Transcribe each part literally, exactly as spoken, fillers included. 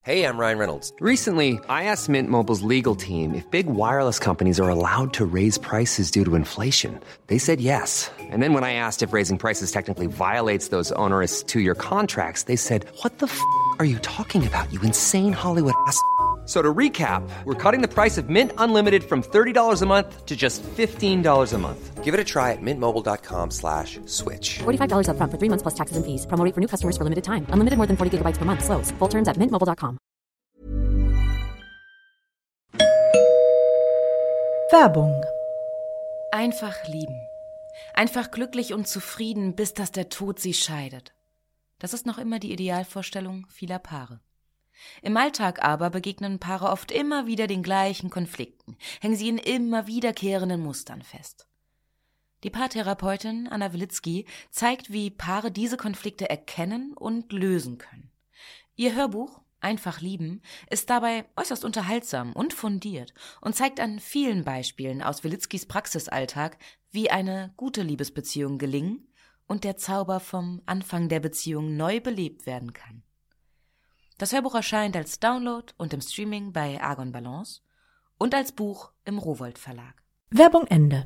Hey, I'm Ryan Reynolds. Recently, I asked Mint Mobile's legal team if big wireless companies are allowed to raise prices due to inflation. They said yes. And then when I asked if raising prices technically violates those onerous two-year contracts, they said, what the f*** are you talking about, you insane Hollywood ass f- So to recap, we're cutting the price of Mint Unlimited from thirty dollars a month to just fifteen dollars a month. Give it a try at mintmobile.com slash switch. forty-five dollars up front for three months plus taxes and fees. Promo rate for new customers for limited time. Unlimited more than forty gigabytes per month. Slows full terms at mint mobile dot com. Werbung. Einfach lieben. Einfach glücklich und zufrieden, bis dass der Tod sie scheidet. Das ist noch immer die Idealvorstellung vieler Paare. Im Alltag aber begegnen Paare oft immer wieder den gleichen Konflikten, hängen sie in immer wiederkehrenden Mustern fest. Die Paartherapeutin Anna Wilitzki zeigt, wie Paare diese Konflikte erkennen und lösen können. Ihr Hörbuch Einfach lieben ist dabei äußerst unterhaltsam und fundiert und zeigt an vielen Beispielen aus Wilitzkis Praxisalltag, wie eine gute Liebesbeziehung gelingen und der Zauber vom Anfang der Beziehung neu belebt werden kann. Das Hörbuch erscheint als Download und im Streaming bei Argon Balance und als Buch im Rowohlt Verlag. Werbung Ende.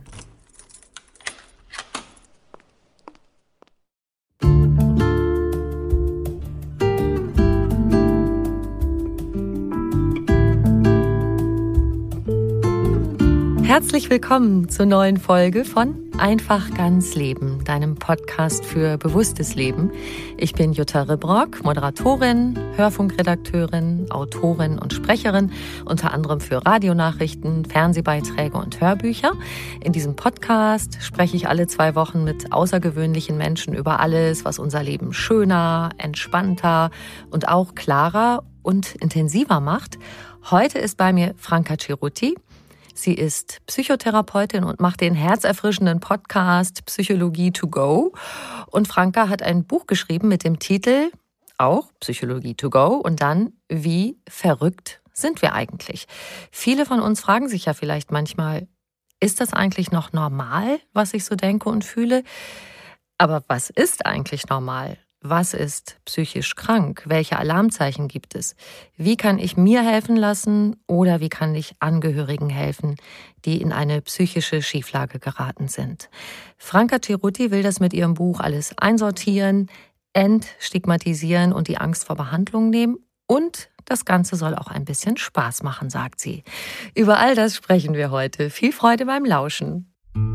Herzlich willkommen zur neuen Folge von Einfach ganz Leben, deinem Podcast für bewusstes Leben. Ich bin Jutta Ribrock, Moderatorin, Hörfunkredakteurin, Autorin und Sprecherin, unter anderem für Radionachrichten, Fernsehbeiträge und Hörbücher. In diesem Podcast spreche ich alle zwei Wochen mit außergewöhnlichen Menschen über alles, was unser Leben schöner, entspannter und auch klarer und intensiver macht. Heute ist bei mir Franca Cerutti. Sie ist Psychotherapeutin und macht den herzerfrischenden Podcast Psychologie to go. Und Franca hat ein Buch geschrieben mit dem Titel auch Psychologie to go und dann Wie verrückt sind wir eigentlich? Viele von uns fragen sich ja vielleicht manchmal, ist das eigentlich noch normal, was ich so denke und fühle? Aber was ist eigentlich normal? Was ist psychisch krank? Welche Alarmzeichen gibt es? Wie kann ich mir helfen lassen oder wie kann ich Angehörigen helfen, die in eine psychische Schieflage geraten sind? Franca Cerutti will das mit ihrem Buch alles einsortieren, entstigmatisieren und die Angst vor Behandlung nehmen. Und das Ganze soll auch ein bisschen Spaß machen, sagt sie. Über all das sprechen wir heute. Viel Freude beim Lauschen.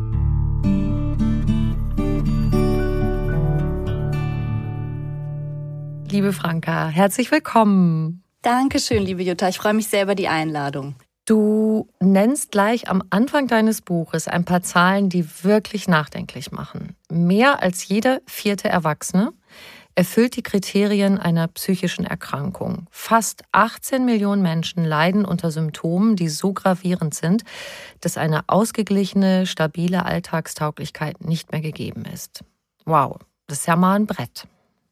Liebe Franca, herzlich willkommen. Dankeschön, liebe Jutta. Ich freue mich sehr über die Einladung. Du nennst gleich am Anfang deines Buches ein paar Zahlen, die wirklich nachdenklich machen. Mehr als jeder vierte Erwachsene erfüllt die Kriterien einer psychischen Erkrankung. Fast achtzehn Millionen Menschen leiden unter Symptomen, die so gravierend sind, dass eine ausgeglichene, stabile Alltagstauglichkeit nicht mehr gegeben ist. Wow, das ist ja mal ein Brett.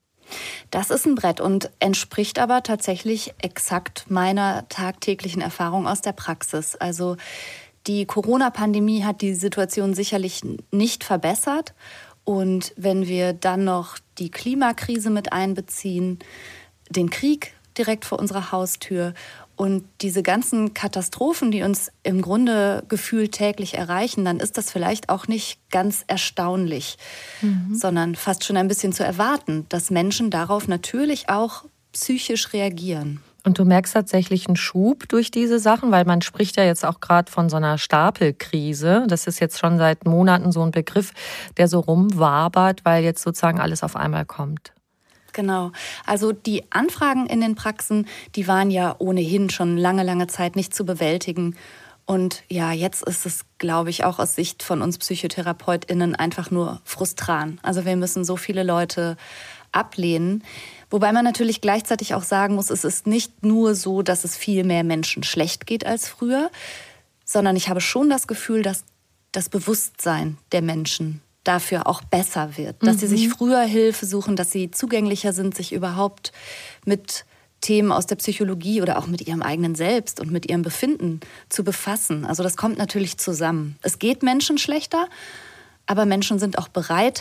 Das ist ein Brett und entspricht aber tatsächlich exakt meiner tagtäglichen Erfahrung aus der Praxis. Also die Corona-Pandemie hat die Situation sicherlich nicht verbessert. Und wenn wir dann noch die Klimakrise mit einbeziehen, den Krieg direkt vor unserer Haustür und diese ganzen Katastrophen, die uns im Grunde gefühlt täglich erreichen, dann ist das vielleicht auch nicht ganz erstaunlich, mhm. sondern fast schon ein bisschen zu erwarten, dass Menschen darauf natürlich auch psychisch reagieren. Und du merkst tatsächlich einen Schub durch diese Sachen, weil man spricht ja jetzt auch gerade von so einer Stapelkrise. Das ist jetzt schon seit Monaten so ein Begriff, der so rumwabert, weil jetzt sozusagen alles auf einmal kommt. Genau. Also die Anfragen in den Praxen, die waren ja ohnehin schon lange, lange Zeit nicht zu bewältigen. Und ja, jetzt ist es, glaube ich, auch aus Sicht von uns PsychotherapeutInnen einfach nur frustran. Also wir müssen so viele Leute ablehnen. Wobei man natürlich gleichzeitig auch sagen muss, es ist nicht nur so, dass es viel mehr Menschen schlecht geht als früher, sondern ich habe schon das Gefühl, dass das Bewusstsein der Menschen dafür auch besser wird. Dass mhm. sie sich früher Hilfe suchen, dass sie zugänglicher sind, sich überhaupt mit Themen aus der Psychologie oder auch mit ihrem eigenen Selbst und mit ihrem Befinden zu befassen. Also das kommt natürlich zusammen. Es geht Menschen schlechter, aber Menschen sind auch bereiter,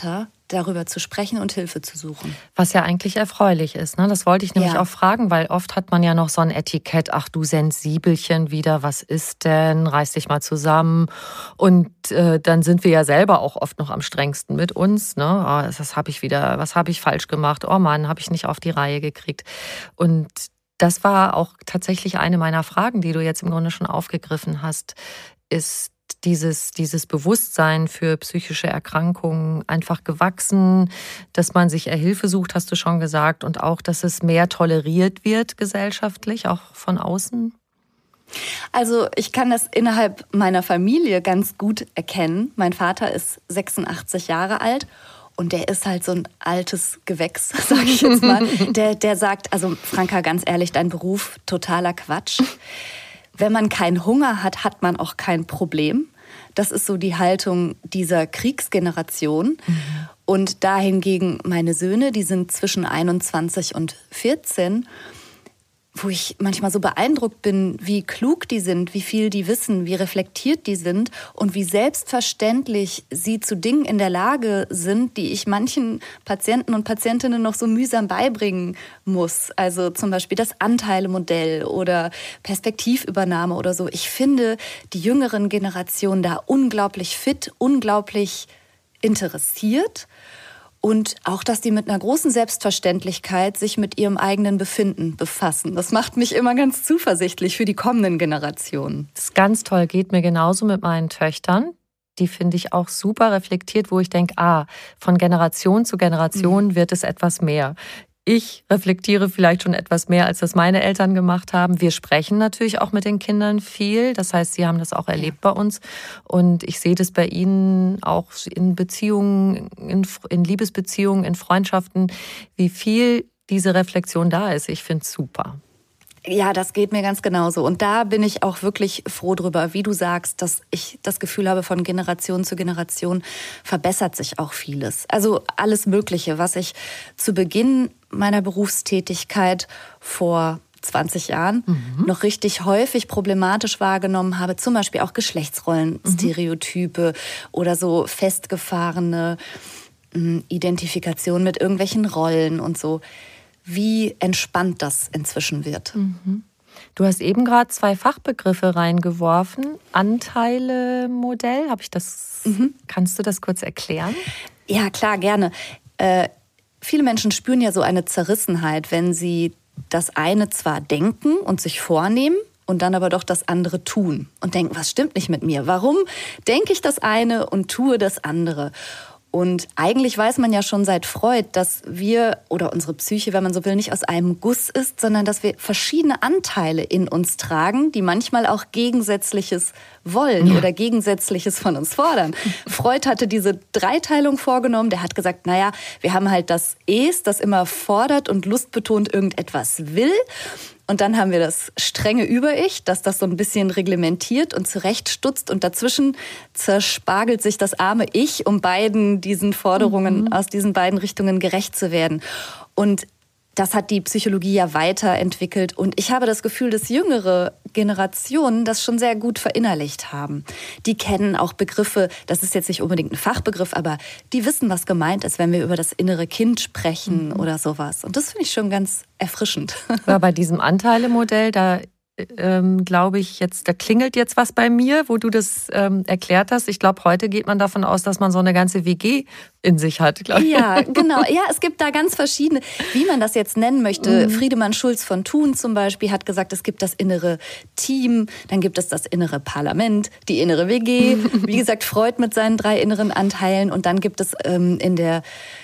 darüber zu sprechen und Hilfe zu suchen. Was ja eigentlich erfreulich ist, ne? Das wollte ich nämlich ja. auch fragen, weil oft hat man ja noch so ein Etikett, ach du Sensibelchen wieder, was ist denn, reiß dich mal zusammen. Und äh, dann sind wir ja selber auch oft noch am strengsten mit uns, ne? Oh, das habe ich wieder, was habe ich falsch gemacht? Oh Mann, habe ich nicht auf die Reihe gekriegt. Und das war auch tatsächlich eine meiner Fragen, die du jetzt im Grunde schon aufgegriffen hast, ist dieses, dieses Bewusstsein für psychische Erkrankungen einfach gewachsen, dass man sich Hilfe sucht, hast du schon gesagt, und auch, dass es mehr toleriert wird gesellschaftlich, auch von außen? Also ich kann das innerhalb meiner Familie ganz gut erkennen. Mein Vater ist sechsundachtzig Jahre alt. Und der ist halt so ein altes Gewächs, sage ich jetzt mal. Der, der sagt, also Franka, ganz ehrlich, dein Beruf, totaler Quatsch. Wenn man keinen Hunger hat, hat man auch kein Problem. Das ist so die Haltung dieser Kriegsgeneration. Mhm. Und dahingegen meine Söhne, die sind zwischen einundzwanzig und vierzehn, wo ich manchmal so beeindruckt bin, wie klug die sind, wie viel die wissen, wie reflektiert die sind und wie selbstverständlich sie zu Dingen in der Lage sind, die ich manchen Patienten und Patientinnen noch so mühsam beibringen muss. Also zum Beispiel das Anteilemodell oder Perspektivübernahme oder so. Ich finde die jüngeren Generationen da unglaublich fit, unglaublich interessiert. Und auch, dass die mit einer großen Selbstverständlichkeit sich mit ihrem eigenen Befinden befassen. Das macht mich immer ganz zuversichtlich für die kommenden Generationen. Das ist ganz toll, geht mir genauso mit meinen Töchtern. Die finde ich auch super reflektiert, wo ich denke, ah, von Generation zu Generation mhm. wird es etwas mehr. Ich reflektiere vielleicht schon etwas mehr, als das meine Eltern gemacht haben. Wir sprechen natürlich auch mit den Kindern viel. Das heißt, sie haben das auch erlebt ja. bei uns. Und ich sehe das bei ihnen auch in Beziehungen, in, in Liebesbeziehungen, in Freundschaften, wie viel diese Reflexion da ist. Ich finde es super. Ja, das geht mir ganz genauso. Und da bin ich auch wirklich froh drüber, wie du sagst, dass ich das Gefühl habe, von Generation zu Generation verbessert sich auch vieles. Also alles Mögliche, was ich zu Beginn meiner Berufstätigkeit vor zwanzig Jahren mhm. noch richtig häufig problematisch wahrgenommen habe, zum Beispiel auch Geschlechtsrollenstereotype mhm. oder so festgefahrene äh, Identifikation mit irgendwelchen Rollen und so. Wie entspannt das inzwischen wird. Mhm. Du hast eben gerade zwei Fachbegriffe reingeworfen. Anteile-Modell, habe ich das? Mhm. Kannst du das kurz erklären? Ja, klar, gerne. Äh, viele Menschen spüren ja so eine Zerrissenheit, wenn sie das eine zwar denken und sich vornehmen und dann aber doch das andere tun und denken, was stimmt nicht mit mir? Warum denke ich das eine und tue das andere? Und eigentlich weiß man ja schon seit Freud, dass wir oder unsere Psyche, wenn man so will, nicht aus einem Guss ist, sondern dass wir verschiedene Anteile in uns tragen, die manchmal auch Gegensätzliches wollen ja. oder Gegensätzliches von uns fordern. Freud hatte diese Dreiteilung vorgenommen. Der hat gesagt, naja, wir haben halt das Es, das immer fordert und lustbetont irgendetwas will. Und dann haben wir das strenge Über-Ich, das das so ein bisschen reglementiert und zurechtstutzt. Und dazwischen zerspargelt sich das arme Ich, um beiden diesen Forderungen mhm. aus diesen beiden Richtungen gerecht zu werden. Und das hat die Psychologie ja weiterentwickelt. Und ich habe das Gefühl, dass jüngere Generationen das schon sehr gut verinnerlicht haben. Die kennen auch Begriffe, das ist jetzt nicht unbedingt ein Fachbegriff, aber die wissen, was gemeint ist, wenn wir über das innere Kind sprechen mhm. oder sowas. Und das finde ich schon ganz erfrischend. Ja, bei diesem Anteilemodell, da ähm, glaube ich jetzt, da klingelt jetzt was bei mir, wo du das ähm, erklärt hast. Ich glaube, heute geht man davon aus, dass man so eine ganze W G in sich hat, glaube ich. Ja, genau. Ja, es gibt da ganz verschiedene, wie man das jetzt nennen möchte. Mhm. Friedemann Schulz von Thun zum Beispiel hat gesagt, es gibt das innere Team, dann gibt es das innere Parlament, die innere W G. Wie gesagt, Freud mit seinen drei inneren Anteilen. Und dann gibt es ähm, in der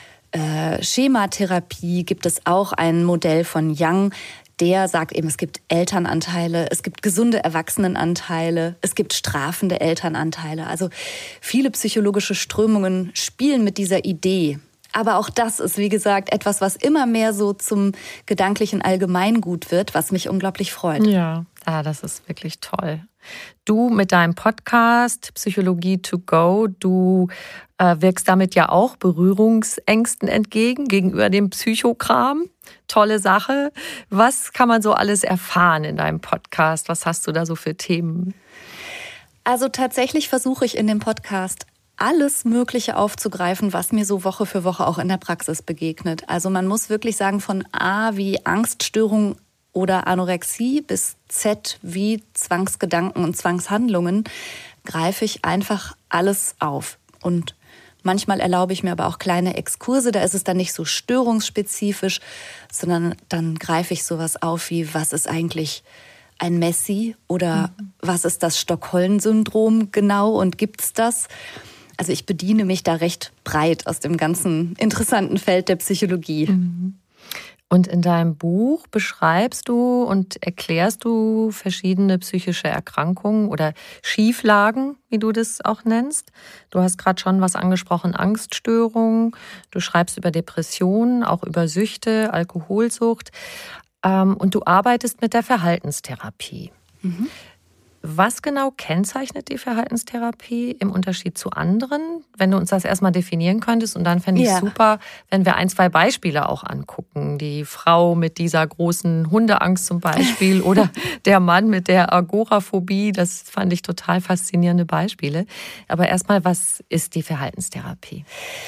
äh, Schematherapie gibt es auch ein Modell von Jung. Der sagt eben, es gibt Elternanteile, es gibt gesunde Erwachsenenanteile, es gibt strafende Elternanteile. Also viele psychologische Strömungen spielen mit dieser Idee. Aber auch das ist, wie gesagt, etwas, was immer mehr so zum gedanklichen Allgemeingut wird, was mich unglaublich freut. Ja, ah, das ist wirklich toll. Du mit deinem Podcast Psychologie to go, du äh, wirkst damit ja auch Berührungsängsten entgegen gegenüber dem Psychokram. Tolle Sache. Was kann man so alles erfahren in deinem Podcast? Was hast du da so für Themen? Also tatsächlich versuche ich in dem Podcast alles Mögliche aufzugreifen, was mir so Woche für Woche auch in der Praxis begegnet. Also man muss wirklich sagen, von A wie Angststörung oder Anorexie bis Z wie Zwangsgedanken und Zwangshandlungen greife ich einfach alles auf. Und manchmal erlaube ich mir aber auch kleine Exkurse, da ist es dann nicht so störungsspezifisch, sondern dann greife ich sowas auf wie, was ist eigentlich ein Messi oder mhm. was ist das Stockholm-Syndrom genau und gibt's das? Also ich bediene mich da recht breit aus dem ganzen interessanten Feld der Psychologie. Mhm. Und in deinem Buch beschreibst du und erklärst du verschiedene psychische Erkrankungen oder Schieflagen, wie du das auch nennst. Du hast gerade schon was angesprochen, Angststörungen. Du schreibst über Depressionen, auch über Süchte, Alkoholsucht. Und du arbeitest mit der Verhaltenstherapie. Mhm. Was genau kennzeichnet die Verhaltenstherapie im Unterschied zu anderen? Wenn du uns das erstmal definieren könntest, und dann fände ich ja. super, wenn wir ein, zwei Beispiele auch angucken. Die Frau mit dieser großen Hundeangst zum Beispiel oder der Mann mit der Agoraphobie. Das fand ich total faszinierende Beispiele. Aber erstmal, was ist die Verhaltenstherapie?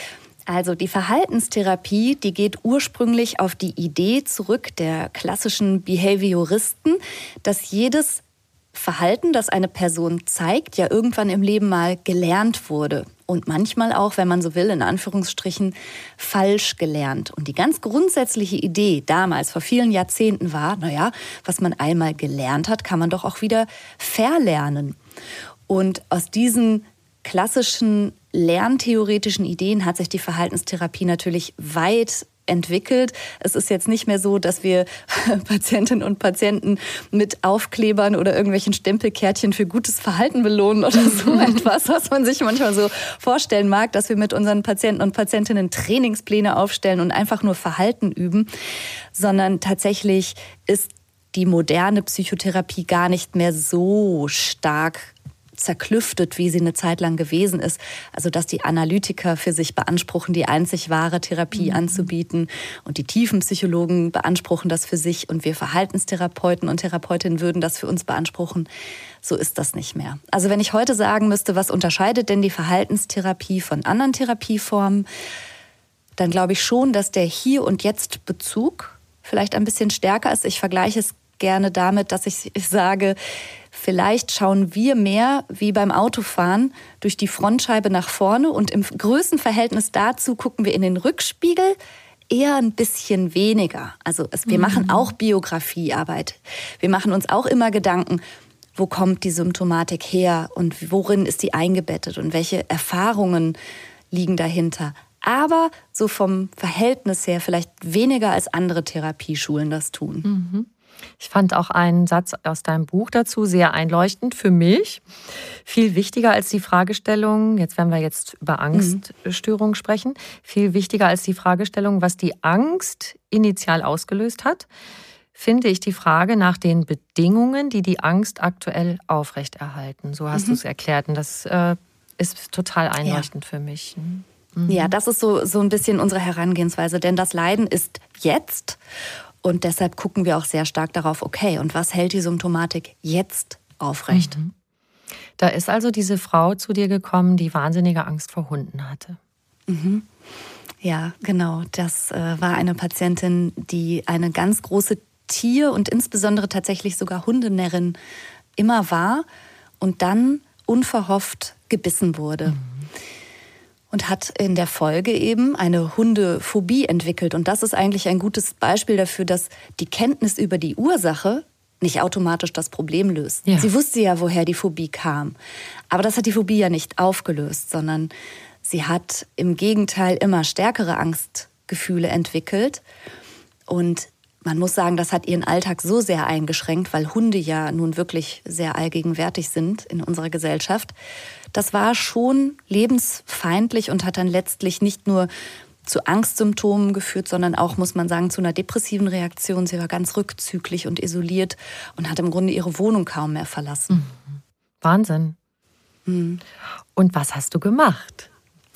Also die Verhaltenstherapie, die geht ursprünglich auf die Idee zurück der klassischen Behavioristen, dass jedes Verhalten, das eine Person zeigt, ja irgendwann im Leben mal gelernt wurde. Und manchmal auch, wenn man so will, in Anführungsstrichen, falsch gelernt. Und die ganz grundsätzliche Idee damals, vor vielen Jahrzehnten war, naja, was man einmal gelernt hat, kann man doch auch wieder verlernen. Und aus diesen klassischen lerntheoretischen Ideen hat sich die Verhaltenstherapie natürlich weit entwickelt. Es ist jetzt nicht mehr so, dass wir Patientinnen und Patienten mit Aufklebern oder irgendwelchen Stempelkärtchen für gutes Verhalten belohnen oder so etwas, was man sich manchmal so vorstellen mag, dass wir mit unseren Patienten und Patientinnen Trainingspläne aufstellen und einfach nur Verhalten üben, sondern tatsächlich ist die moderne Psychotherapie gar nicht mehr so stark zerklüftet, wie sie eine Zeit lang gewesen ist. Also dass die Analytiker für sich beanspruchen, die einzig wahre Therapie mhm. anzubieten, und die Tiefenpsychologen beanspruchen das für sich, und wir Verhaltenstherapeuten und Therapeutinnen würden das für uns beanspruchen. So ist das nicht mehr. Also wenn ich heute sagen müsste, was unterscheidet denn die Verhaltenstherapie von anderen Therapieformen, dann glaube ich schon, dass der Hier- und Jetzt-Bezug vielleicht ein bisschen stärker ist. Ich vergleiche es gerne damit, dass ich sage, vielleicht schauen wir mehr wie beim Autofahren durch die Frontscheibe nach vorne, und im Größenverhältnis dazu gucken wir in den Rückspiegel eher ein bisschen weniger. Also es, wir mhm. machen auch Biografiearbeit. Wir machen uns auch immer Gedanken, wo kommt die Symptomatik her und worin ist die eingebettet und welche Erfahrungen liegen dahinter. Aber so vom Verhältnis her vielleicht weniger als andere Therapieschulen das tun. Mhm. Ich fand auch einen Satz aus deinem Buch dazu sehr einleuchtend für mich. Viel wichtiger als die Fragestellung, jetzt wenn wir jetzt über Angststörungen mhm. sprechen, viel wichtiger als die Fragestellung, was die Angst initial ausgelöst hat, finde ich die Frage nach den Bedingungen, die die Angst aktuell aufrechterhalten. So hast mhm. du es erklärt, und das äh, ist total einleuchtend ja. für mich. Mhm. Ja, das ist so, so ein bisschen unsere Herangehensweise, denn das Leiden ist jetzt. Und deshalb gucken wir auch sehr stark darauf, okay, und was hält die Symptomatik jetzt aufrecht? Mhm. Da ist also diese Frau zu dir gekommen, die wahnsinnige Angst vor Hunden hatte. Mhm. Ja, genau. Das äh, war eine Patientin, die eine ganz große Tier- und insbesondere tatsächlich sogar Hundenärrin immer war und dann unverhofft gebissen wurde. Mhm. Und hat in der Folge eben eine Hundephobie entwickelt. Und das ist eigentlich ein gutes Beispiel dafür, dass die Kenntnis über die Ursache nicht automatisch das Problem löst. Ja. Sie wusste ja, woher die Phobie kam. Aber das hat die Phobie ja nicht aufgelöst, sondern sie hat im Gegenteil immer stärkere Angstgefühle entwickelt. Und man muss sagen, das hat ihren Alltag so sehr eingeschränkt, weil Hunde ja nun wirklich sehr allgegenwärtig sind in unserer Gesellschaft. Das war schon lebensfeindlich und hat dann letztlich nicht nur zu Angstsymptomen geführt, sondern auch, muss man sagen, zu einer depressiven Reaktion. Sie war ganz rückzüglich und isoliert und hat im Grunde ihre Wohnung kaum mehr verlassen. Mhm. Wahnsinn. Mhm. Und was hast du gemacht?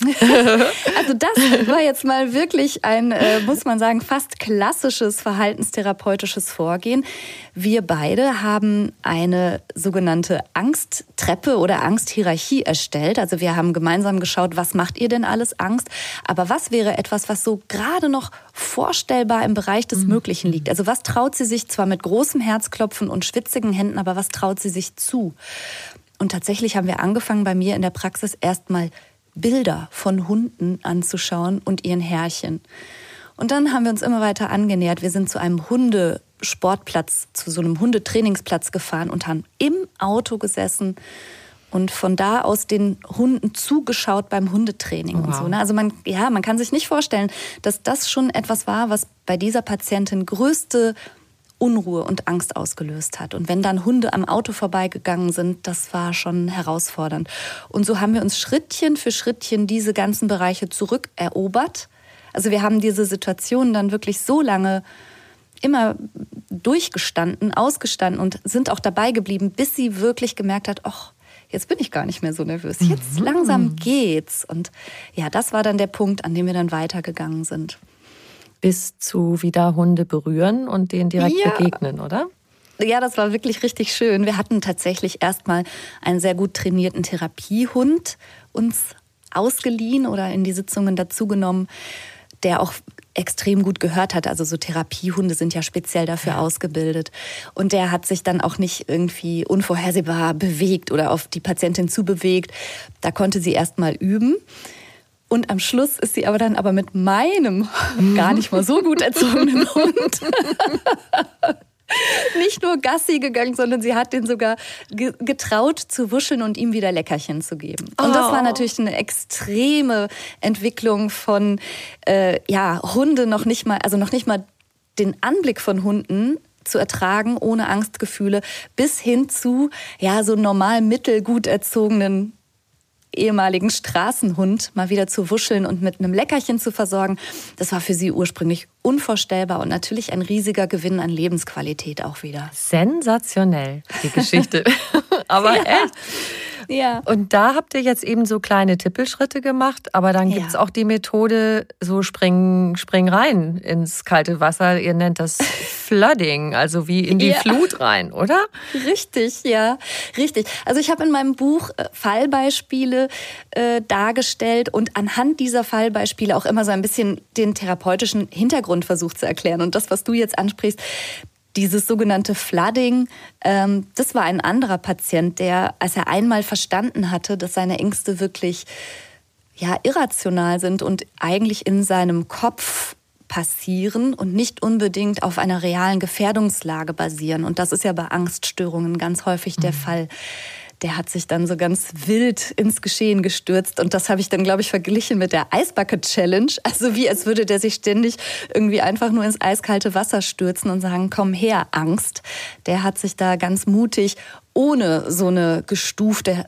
Also das war jetzt mal wirklich ein, äh, muss man sagen, fast klassisches verhaltenstherapeutisches Vorgehen. Wir beide haben eine sogenannte Angsttreppe oder Angsthierarchie erstellt. Also wir haben gemeinsam geschaut, was macht ihr denn alles Angst? Aber was wäre etwas, was so gerade noch vorstellbar im Bereich des Möglichen liegt? Also was traut sie sich zwar mit großem Herzklopfen und schwitzigen Händen, aber was traut sie sich zu? Und tatsächlich haben wir angefangen bei mir in der Praxis erstmal Bilder von Hunden anzuschauen und ihren Herrchen. Und dann haben wir uns immer weiter angenähert. Wir sind zu einem Hundesportplatz, zu so einem Hundetrainingsplatz gefahren und haben im Auto gesessen und von da aus den Hunden zugeschaut beim Hundetraining. Wow. Und so. Also man, ja, man kann sich nicht vorstellen, dass das schon etwas war, was bei dieser Patientin größte Unruhe und Angst ausgelöst hat. Und wenn dann Hunde am Auto vorbeigegangen sind, das war schon herausfordernd. Und so haben wir uns Schrittchen für Schrittchen diese ganzen Bereiche zurückerobert. Also wir haben diese Situation dann wirklich so lange immer durchgestanden, ausgestanden und sind auch dabei geblieben, bis sie wirklich gemerkt hat, ach, jetzt bin ich gar nicht mehr so nervös. Jetzt mhm. langsam geht's. Und ja, das war dann der Punkt, an dem wir dann weitergegangen sind. Bis zu wieder Hunde berühren und denen direkt ja. begegnen, oder? Ja, das war wirklich richtig schön. Wir hatten tatsächlich erstmal einen sehr gut trainierten Therapiehund uns ausgeliehen oder in die Sitzungen dazugenommen, der auch extrem gut gehört hat. Also so Therapiehunde sind ja speziell dafür ja. ausgebildet. Und der hat sich dann auch nicht irgendwie unvorhersehbar bewegt oder auf die Patientin zubewegt. Da konnte sie erstmal üben. Und am Schluss ist sie aber dann aber mit meinem gar nicht mal so gut erzogenen Hund nicht nur Gassi gegangen, sondern sie hat den sogar getraut zu wuscheln und ihm wieder Leckerchen zu geben. Und oh. das war natürlich eine extreme Entwicklung von äh, ja, Hunde noch nicht mal, also noch nicht mal den Anblick von Hunden zu ertragen, ohne Angstgefühle, bis hin zu ja, so normal mittelgut erzogenen ehemaligen Straßenhund mal wieder zu wuscheln und mit einem Leckerchen zu versorgen. Das war für sie ursprünglich unvorstellbar und natürlich ein riesiger Gewinn an Lebensqualität auch wieder. Sensationell, die Geschichte. Aber ja. echt. Ja. Und da habt ihr jetzt eben so kleine Tippelschritte gemacht, aber dann gibt es ja. auch die Methode, so spring, spring rein ins kalte Wasser. Ihr nennt das Flooding, also wie in die ja. Flut rein, oder? Richtig, ja, richtig. Also ich habe in meinem Buch Fallbeispiele äh, dargestellt und anhand dieser Fallbeispiele auch immer so ein bisschen den therapeutischen Hintergrund versucht zu erklären. Und das, was du jetzt ansprichst, dieses sogenannte Flooding, ähm, das war ein anderer Patient, der, als er einmal verstanden hatte, dass seine Ängste wirklich ja, irrational sind und eigentlich in seinem Kopf passieren und nicht unbedingt auf einer realen Gefährdungslage basieren. Und das ist ja bei Angststörungen ganz häufig der mhm. Fall. Der hat sich dann so ganz wild ins Geschehen gestürzt. Und das habe ich dann, glaube ich, verglichen mit der Eisbucket-Challenge. Also wie, als würde der sich ständig irgendwie einfach nur ins eiskalte Wasser stürzen und sagen, komm her, Angst. Der hat sich da ganz mutig, ohne so eine gestufte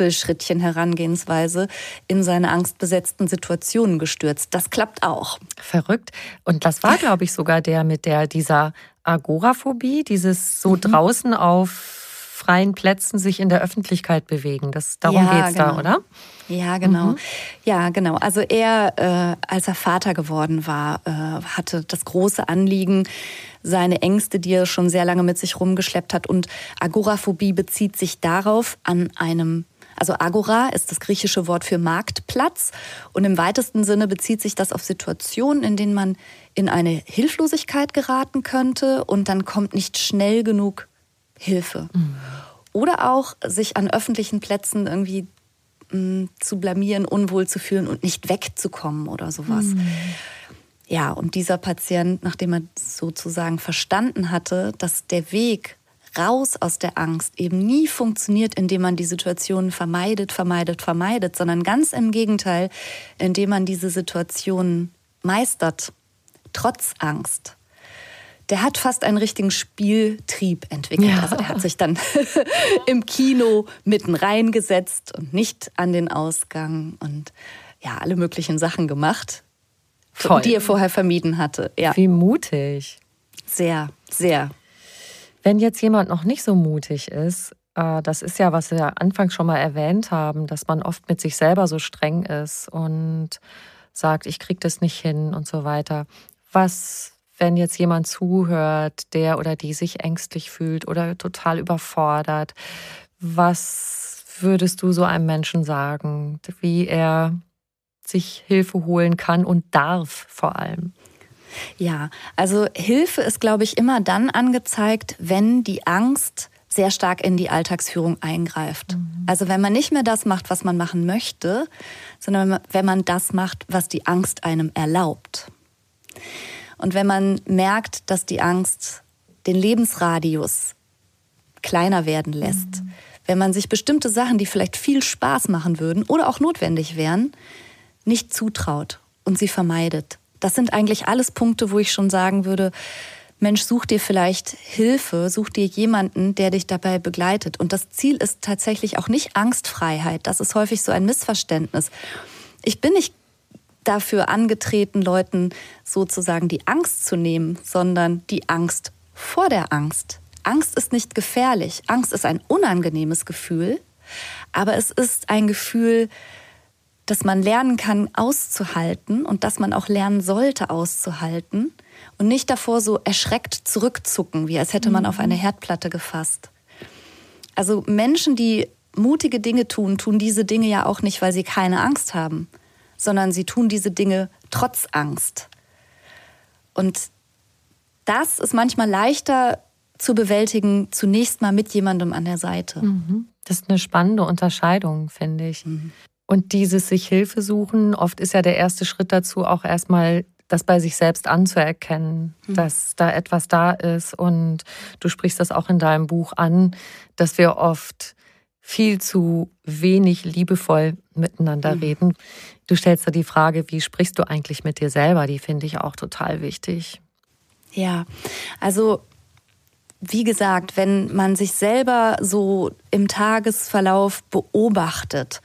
Trippelschrittchen-Herangehensweise in seine angstbesetzten Situationen gestürzt. Das klappt auch. Verrückt. Und das war, glaube ich, sogar der mit der dieser Agoraphobie, dieses so mhm. draußen auf freien Plätzen sich in der Öffentlichkeit bewegen. Das, darum ja, geht's genau. da, oder? Ja, genau. Mhm. Ja, genau. Also er, äh, als er Vater geworden war, äh, hatte das große Anliegen, seine Ängste, die er schon sehr lange mit sich rumgeschleppt hat. Und Agoraphobie bezieht sich darauf, an einem, also Agora ist das griechische Wort für Marktplatz. Und im weitesten Sinne bezieht sich das auf Situationen, in denen man in eine Hilflosigkeit geraten könnte und dann kommt nicht schnell genug Hilfe. Mhm. Oder auch sich an öffentlichen Plätzen irgendwie mh, zu blamieren, unwohl zu fühlen und nicht wegzukommen oder sowas. Mhm. Ja, und dieser Patient, nachdem er sozusagen verstanden hatte, dass der Weg raus aus der Angst eben nie funktioniert, indem man die Situation vermeidet, vermeidet, vermeidet, sondern ganz im Gegenteil, indem man diese Situation meistert, trotz Angst. Der hat fast einen richtigen Spieltrieb entwickelt. Ja. Also der hat sich dann im Kino mitten reingesetzt und nicht an den Ausgang und ja, alle möglichen Sachen gemacht, Toll. die er vorher vermieden hatte. Ja. Wie mutig. Sehr, sehr. Wenn jetzt jemand noch nicht so mutig ist, Das ist ja, was wir anfangs schon mal erwähnt haben, dass man oft mit sich selber so streng ist und sagt, ich krieg das nicht hin und so weiter. Was, wenn jetzt jemand zuhört, der oder die sich ängstlich fühlt oder total überfordert, was würdest du so einem Menschen sagen, wie er sich Hilfe holen kann und darf vor allem? Ja, also Hilfe ist, glaube ich, immer dann angezeigt, wenn die Angst sehr stark in die Alltagsführung eingreift. Mhm. Also wenn man nicht mehr das macht, was man machen möchte, sondern wenn man das macht, was die Angst einem erlaubt. Und wenn man merkt, dass die Angst den Lebensradius kleiner werden lässt, mhm. wenn man sich bestimmte Sachen, die vielleicht viel Spaß machen würden oder auch notwendig wären, nicht zutraut und sie vermeidet. Das sind eigentlich alles Punkte, wo ich schon sagen würde, Mensch, such dir vielleicht Hilfe, such dir jemanden, der dich dabei begleitet. Und das Ziel ist tatsächlich auch nicht Angstfreiheit. Das ist häufig so ein Missverständnis. Ich bin nicht dafür angetreten, Leuten sozusagen die Angst zu nehmen, sondern die Angst vor der Angst. Angst ist nicht gefährlich. Angst ist ein unangenehmes Gefühl, aber es ist ein Gefühl, dass man lernen kann, auszuhalten und dass man auch lernen sollte, auszuhalten und nicht davor so erschreckt zurückzucken, wie als hätte man auf eine Herdplatte gefasst. Also Menschen, die mutige Dinge tun, tun diese Dinge ja auch nicht, weil sie keine Angst haben, sondern sie tun diese Dinge trotz Angst. Und das ist manchmal leichter zu bewältigen, zunächst mal mit jemandem an der Seite. Mhm. Das ist eine spannende Unterscheidung, finde ich. Mhm. Und dieses sich Hilfe suchen, oft ist ja der erste Schritt dazu auch erstmal das bei sich selbst anzuerkennen, mhm. dass da etwas da ist. Und du sprichst das auch in deinem Buch an, dass wir oft viel zu wenig liebevoll miteinander mhm. reden. Du stellst da die Frage, wie sprichst du eigentlich mit dir selber? Die finde ich auch total wichtig. Ja, also wie gesagt, wenn man sich selber so im Tagesverlauf beobachtet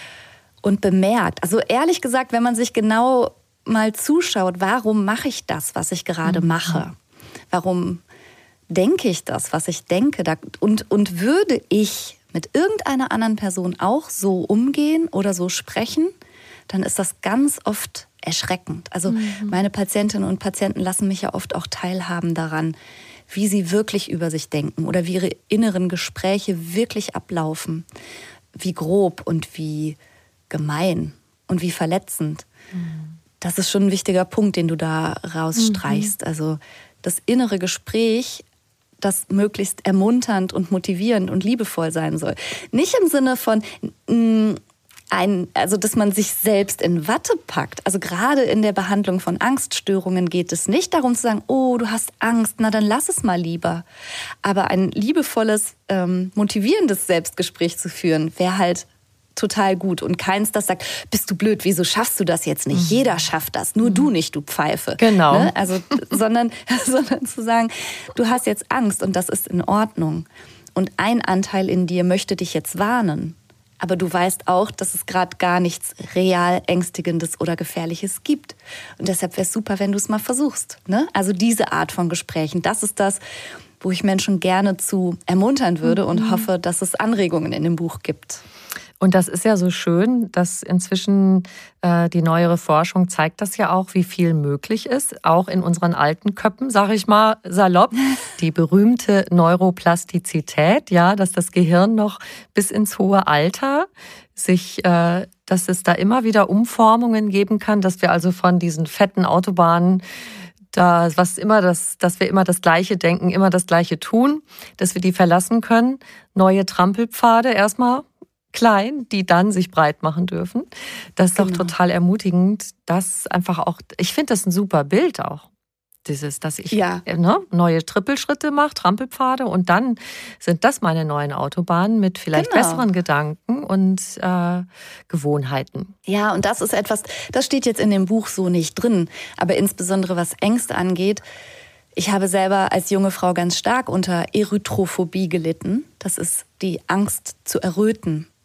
und bemerkt, also ehrlich gesagt, wenn man sich genau mal zuschaut, warum mache ich das, was ich gerade mache? Warum denke ich das, was ich denke? Und, und würde ich mit irgendeiner anderen Person auch so umgehen oder so sprechen, dann ist das ganz oft erschreckend. Also mhm. meine Patientinnen und Patienten lassen mich ja oft auch teilhaben daran, wie sie wirklich über sich denken oder wie ihre inneren Gespräche wirklich ablaufen. Wie grob und wie gemein und wie verletzend. Mhm. Das ist schon ein wichtiger Punkt, den du da rausstreichst. Mhm. Also das innere Gespräch, das möglichst ermunternd und motivierend und liebevoll sein soll. Nicht im Sinne von, mh, ein, also dass man sich selbst in Watte packt. Also gerade in der Behandlung von Angststörungen geht es nicht darum zu sagen, oh, du hast Angst, na dann lass es mal lieber. Aber ein liebevolles, ähm, motivierendes Selbstgespräch zu führen, wäre halt total gut. Und keins, das sagt, bist du blöd, wieso schaffst du das jetzt nicht? Mhm. Jeder schafft das, nur mhm. du nicht, du Pfeife. Genau. Ne? Also, sondern, sondern zu sagen, du hast jetzt Angst und das ist in Ordnung. Und ein Anteil in dir möchte dich jetzt warnen. Aber du weißt auch, dass es gerade gar nichts real Ängstigendes oder Gefährliches gibt. Und deshalb wäre es super, wenn du es mal versuchst. Ne? Also diese Art von Gesprächen, das ist das, wo ich Menschen gerne zu ermuntern würde mhm. und hoffe, dass es Anregungen in dem Buch gibt. Und das ist ja so schön, dass inzwischen äh, die neuere Forschung zeigt das ja auch, wie viel möglich ist, auch in unseren alten Köpfen, sage ich mal salopp, die berühmte Neuroplastizität, ja, dass das Gehirn noch bis ins hohe Alter sich, äh, dass es da immer wieder Umformungen geben kann, dass wir also von diesen fetten Autobahnen da, was immer das, dass wir immer das Gleiche denken, immer das Gleiche tun, dass wir die verlassen können, neue Trampelpfade erstmal klein, die dann sich breit machen dürfen. Das ist genau. doch total ermutigend, dass einfach auch, ich finde das ein super Bild auch, dieses, dass ich ja. ne, neue Trippelschritte mache, Trampelpfade und dann sind das meine neuen Autobahnen mit vielleicht genau. besseren Gedanken und äh, Gewohnheiten. Ja, und das ist etwas, das steht jetzt in dem Buch so nicht drin, aber insbesondere was Ängste angeht, ich habe selber als junge Frau ganz stark unter Erythrophobie gelitten. Das ist die Angst zu erröten.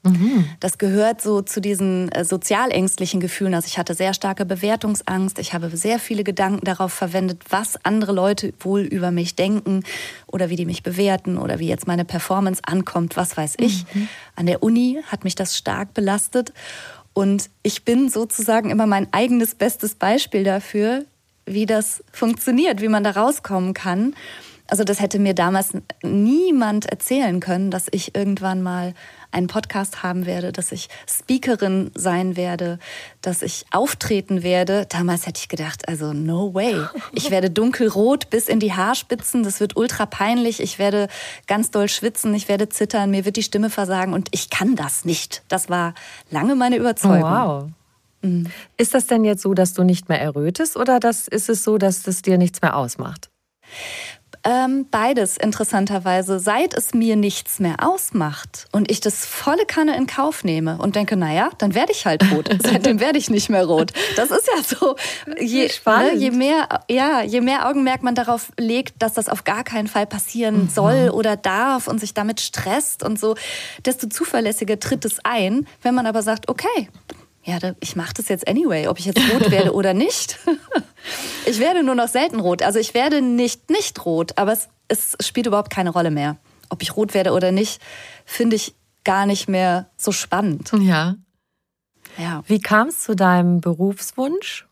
Mhm. Das gehört so zu diesen äh, sozialängstlichen Gefühlen. Also ich hatte sehr starke Bewertungsangst. Ich habe sehr viele Gedanken darauf verwendet, was andere Leute wohl über mich denken oder wie die mich bewerten oder wie jetzt meine Performance ankommt, was weiß ich. Mhm. An der Uni hat mich das stark belastet. Und ich bin sozusagen immer mein eigenes bestes Beispiel dafür, wie das funktioniert, wie man da rauskommen kann. Also das hätte mir damals niemand erzählen können, dass ich irgendwann mal einen Podcast haben werde, dass ich Speakerin sein werde, dass ich auftreten werde. Damals hätte ich gedacht, also no way. Ich werde dunkelrot bis in die Haarspitzen, das wird ultra peinlich, ich werde ganz doll schwitzen, ich werde zittern, mir wird die Stimme versagen und ich kann das nicht. Das war lange meine Überzeugung. Wow. Mhm. Ist das denn jetzt so, dass du nicht mehr errötest oder das, ist es so, dass das dir nichts mehr ausmacht? Ähm, beides interessanterweise. Seit es mir nichts mehr ausmacht und ich das volle Kanne in Kauf nehme und denke, naja, dann werde ich halt rot. Seitdem werde ich nicht mehr rot. Das ist ja so. Je, ne, je mehr, ja, je mehr Augenmerk man darauf legt, dass das auf gar keinen Fall passieren mhm. soll oder darf und sich damit stresst und so, desto zuverlässiger tritt es ein. Wenn man aber sagt, okay, ja, ich mache das jetzt anyway, ob ich jetzt rot werde oder nicht. Ich werde nur noch selten rot. Also ich werde nicht nicht rot, aber es, es spielt überhaupt keine Rolle mehr. Ob ich rot werde oder nicht, finde ich gar nicht mehr so spannend. Ja. Ja. Wie kam es zu deinem Berufswunsch?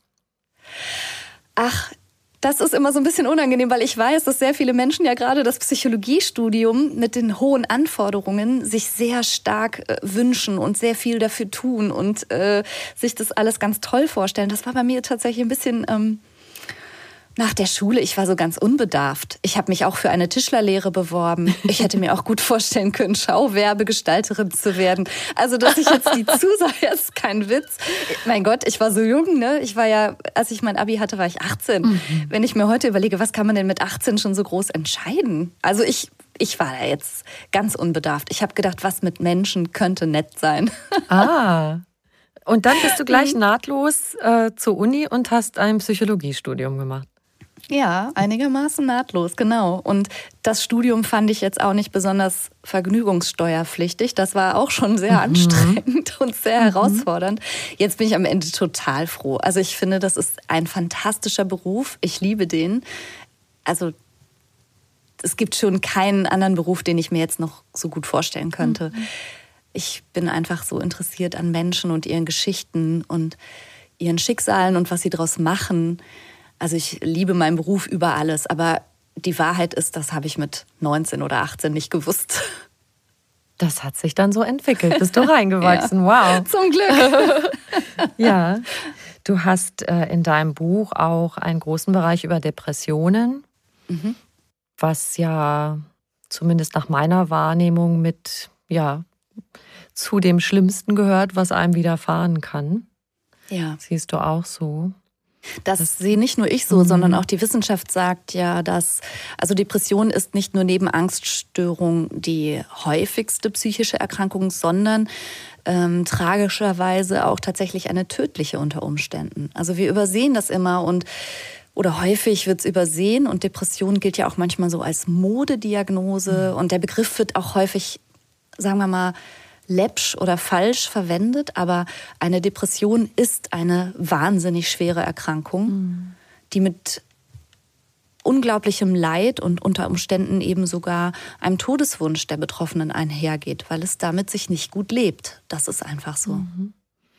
Ach, das ist immer so ein bisschen unangenehm, weil ich weiß, dass sehr viele Menschen ja gerade das Psychologiestudium mit den hohen Anforderungen sich sehr stark äh, wünschen und sehr viel dafür tun und äh, sich das alles ganz toll vorstellen. Das war bei mir tatsächlich ein bisschen ähm, nach der Schule. Ich war so ganz unbedarft. Ich habe mich auch für eine Tischlerlehre beworben. Ich hätte mir auch gut vorstellen können, Schauwerbegestalterin zu werden. Also, dass ich jetzt die Zusage, ist kein Witz. Mein Gott, ich war so jung, ne? Ich war ja, als ich mein Abi hatte, war ich achtzehn. Mhm. Wenn ich mir heute überlege, was kann man denn mit achtzehn schon so groß entscheiden? Also ich, ich war da jetzt ganz unbedarft. Ich habe gedacht, was mit Menschen könnte nett sein. Ah, und dann bist du gleich nahtlos äh, zur Uni und hast ein Psychologiestudium gemacht. Ja, einigermaßen nahtlos, genau. Und das Studium fand ich jetzt auch nicht besonders vergnügungssteuerpflichtig. Das war auch schon sehr mhm. anstrengend und sehr mhm. herausfordernd. Jetzt bin ich am Ende total froh. Also ich finde, das ist ein fantastischer Beruf. Ich liebe den. Also es gibt schon keinen anderen Beruf, den ich mir jetzt noch so gut vorstellen könnte. Mhm. Ich bin einfach so interessiert an Menschen und ihren Geschichten und ihren Schicksalen und was sie daraus machen. Also ich liebe meinen Beruf über alles, aber die Wahrheit ist, das habe ich mit neunzehn oder achtzehn nicht gewusst. Das hat sich dann so entwickelt, bist du reingewachsen, ja. Wow. Zum Glück. Ja, du hast äh, in deinem Buch auch einen großen Bereich über Depressionen, mhm. was ja zumindest nach meiner Wahrnehmung mit, ja, zu dem Schlimmsten gehört, was einem widerfahren kann. Ja. Siehst du auch so? Das, das sehe nicht nur ich so, mhm. sondern auch die Wissenschaft sagt ja, dass also Depression ist nicht nur neben Angststörung die häufigste psychische Erkrankung, sondern ähm, tragischerweise auch tatsächlich eine tödliche unter Umständen. Also wir übersehen das immer und oder häufig wird es übersehen und Depression gilt ja auch manchmal so als Modediagnose mhm. und der Begriff wird auch häufig, sagen wir mal, läppsch oder falsch verwendet, aber eine Depression ist eine wahnsinnig schwere Erkrankung, mhm. die mit unglaublichem Leid und unter Umständen eben sogar einem Todeswunsch der Betroffenen einhergeht, weil es damit sich nicht gut lebt. Das ist einfach so. Mhm.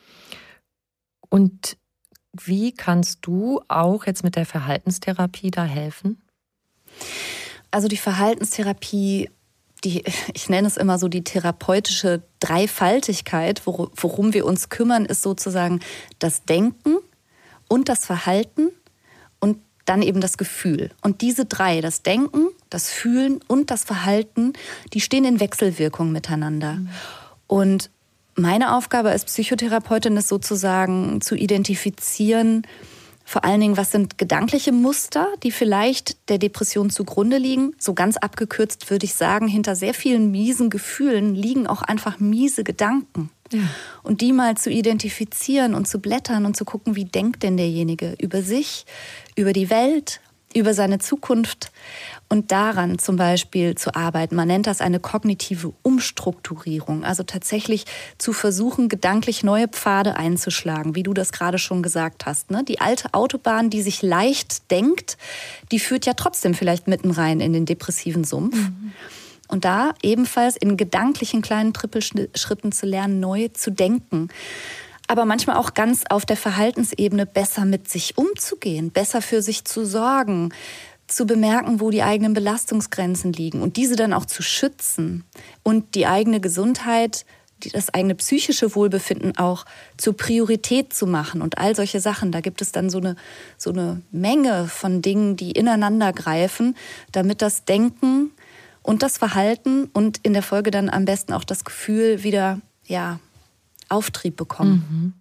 Und wie kannst du auch jetzt mit der Verhaltenstherapie da helfen? Also die Verhaltenstherapie, die, ich nenne es immer so die therapeutische Dreifaltigkeit, worum wir uns kümmern, ist sozusagen das Denken und das Verhalten und dann eben das Gefühl. Und diese drei, das Denken, das Fühlen und das Verhalten, die stehen in Wechselwirkung miteinander. Mhm. Und meine Aufgabe als Psychotherapeutin ist sozusagen zu identifizieren, vor allen Dingen, was sind gedankliche Muster, die vielleicht der Depression zugrunde liegen? So ganz abgekürzt würde ich sagen, hinter sehr vielen miesen Gefühlen liegen auch einfach miese Gedanken. Ja. Und die mal zu identifizieren und zu blättern und zu gucken, wie denkt denn derjenige über sich, über die Welt, über seine Zukunft. Und daran zum Beispiel zu arbeiten, man nennt das eine kognitive Umstrukturierung, also tatsächlich zu versuchen, gedanklich neue Pfade einzuschlagen, wie du das gerade schon gesagt hast. Ne? Die alte Autobahn, die sich leicht denkt, die führt ja trotzdem vielleicht mitten rein in den depressiven Sumpf. Mhm. Und da ebenfalls in gedanklichen kleinen Trippelschritten zu lernen, neu zu denken. Aber manchmal auch ganz auf der Verhaltensebene besser mit sich umzugehen, besser für sich zu sorgen, zu bemerken, wo die eigenen Belastungsgrenzen liegen und diese dann auch zu schützen und die eigene Gesundheit, das eigene psychische Wohlbefinden auch zur Priorität zu machen und all solche Sachen. Da gibt es dann so eine, so eine Menge von Dingen, die ineinander greifen, damit das Denken und das Verhalten und in der Folge dann am besten auch das Gefühl wieder, ja, Auftrieb bekommen. Mhm.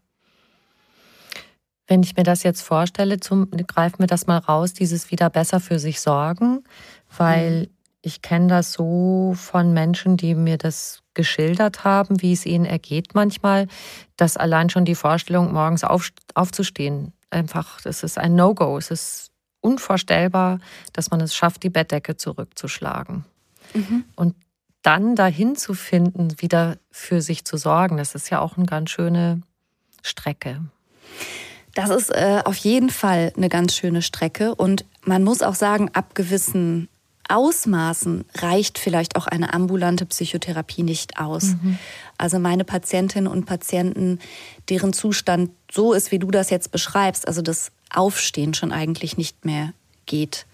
Wenn ich mir das jetzt vorstelle, zum, greif mir das mal raus, dieses wieder besser für sich sorgen, weil mhm. ich kenne das so von Menschen, die mir das geschildert haben, wie es ihnen ergeht manchmal, dass allein schon die Vorstellung, morgens auf, aufzustehen, einfach, das ist ein No-Go. Es ist unvorstellbar, dass man es schafft, die Bettdecke zurückzuschlagen. Mhm. Und dann dahin zu finden, wieder für sich zu sorgen, das ist ja auch eine ganz schöne Strecke. Das ist äh, auf jeden Fall eine ganz schöne Strecke und man muss auch sagen, ab gewissen Ausmaßen reicht vielleicht auch eine ambulante Psychotherapie nicht aus. Mhm. Also meine Patientinnen und Patienten, deren Zustand so ist, wie du das jetzt beschreibst, also das Aufstehen schon eigentlich nicht mehr geht,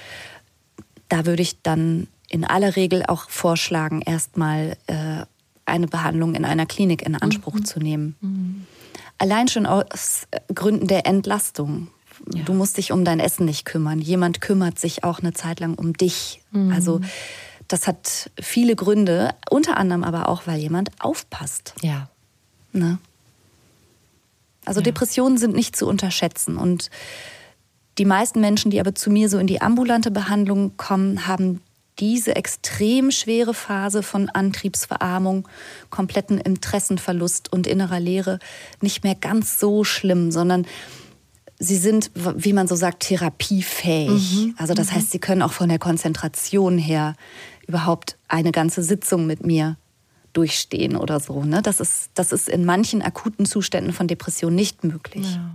da würde ich dann in aller Regel auch vorschlagen, erstmal äh, eine Behandlung in einer Klinik in Anspruch mhm. zu nehmen. Mhm. Allein schon aus Gründen der Entlastung. Ja. Du musst dich um dein Essen nicht kümmern. Jemand kümmert sich auch eine Zeit lang um dich. Mhm. Also das hat viele Gründe, unter anderem aber auch, weil jemand aufpasst. Ja. Ne? Also ja. Depressionen sind nicht zu unterschätzen. Und die meisten Menschen, die aber zu mir so in die ambulante Behandlung kommen, haben diese extrem schwere Phase von Antriebsverarmung, kompletten Interessenverlust und innerer Leere nicht mehr ganz so schlimm, sondern sie sind, wie man so sagt, therapiefähig. Mhm. Also das mhm. heißt, sie können auch von der Konzentration her überhaupt eine ganze Sitzung mit mir durchstehen oder so. Ne? Das ist, das ist in manchen akuten Zuständen von Depression nicht möglich. Ja.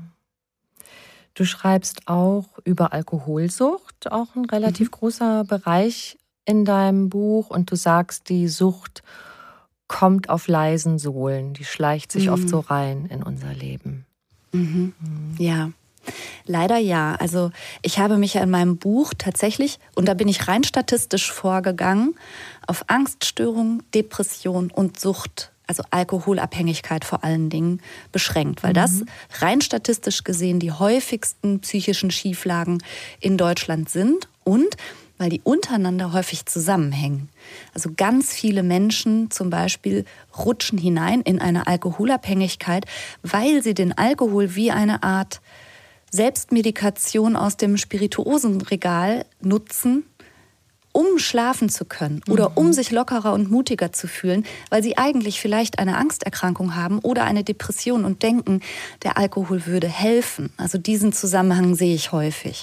Du schreibst auch über Alkoholsucht, auch ein relativ mhm. großer Bereich in deinem Buch. Und du sagst, die Sucht kommt auf leisen Sohlen. Die schleicht sich mhm. oft so rein in unser Leben. Mhm. Mhm. Ja, leider ja. Also ich habe mich ja in meinem Buch tatsächlich, und da bin ich rein statistisch vorgegangen, auf Angststörung, Depression und Sucht, also Alkoholabhängigkeit vor allen Dingen, beschränkt. Weil mhm. das rein statistisch gesehen die häufigsten psychischen Schieflagen in Deutschland sind und weil die untereinander häufig zusammenhängen. Also ganz viele Menschen zum Beispiel rutschen hinein in eine Alkoholabhängigkeit, weil sie den Alkohol wie eine Art Selbstmedikation aus dem Spirituosenregal nutzen, um schlafen zu können oder mhm. um sich lockerer und mutiger zu fühlen, weil sie eigentlich vielleicht eine Angsterkrankung haben oder eine Depression und denken, der Alkohol würde helfen. Also diesen Zusammenhang sehe ich häufig.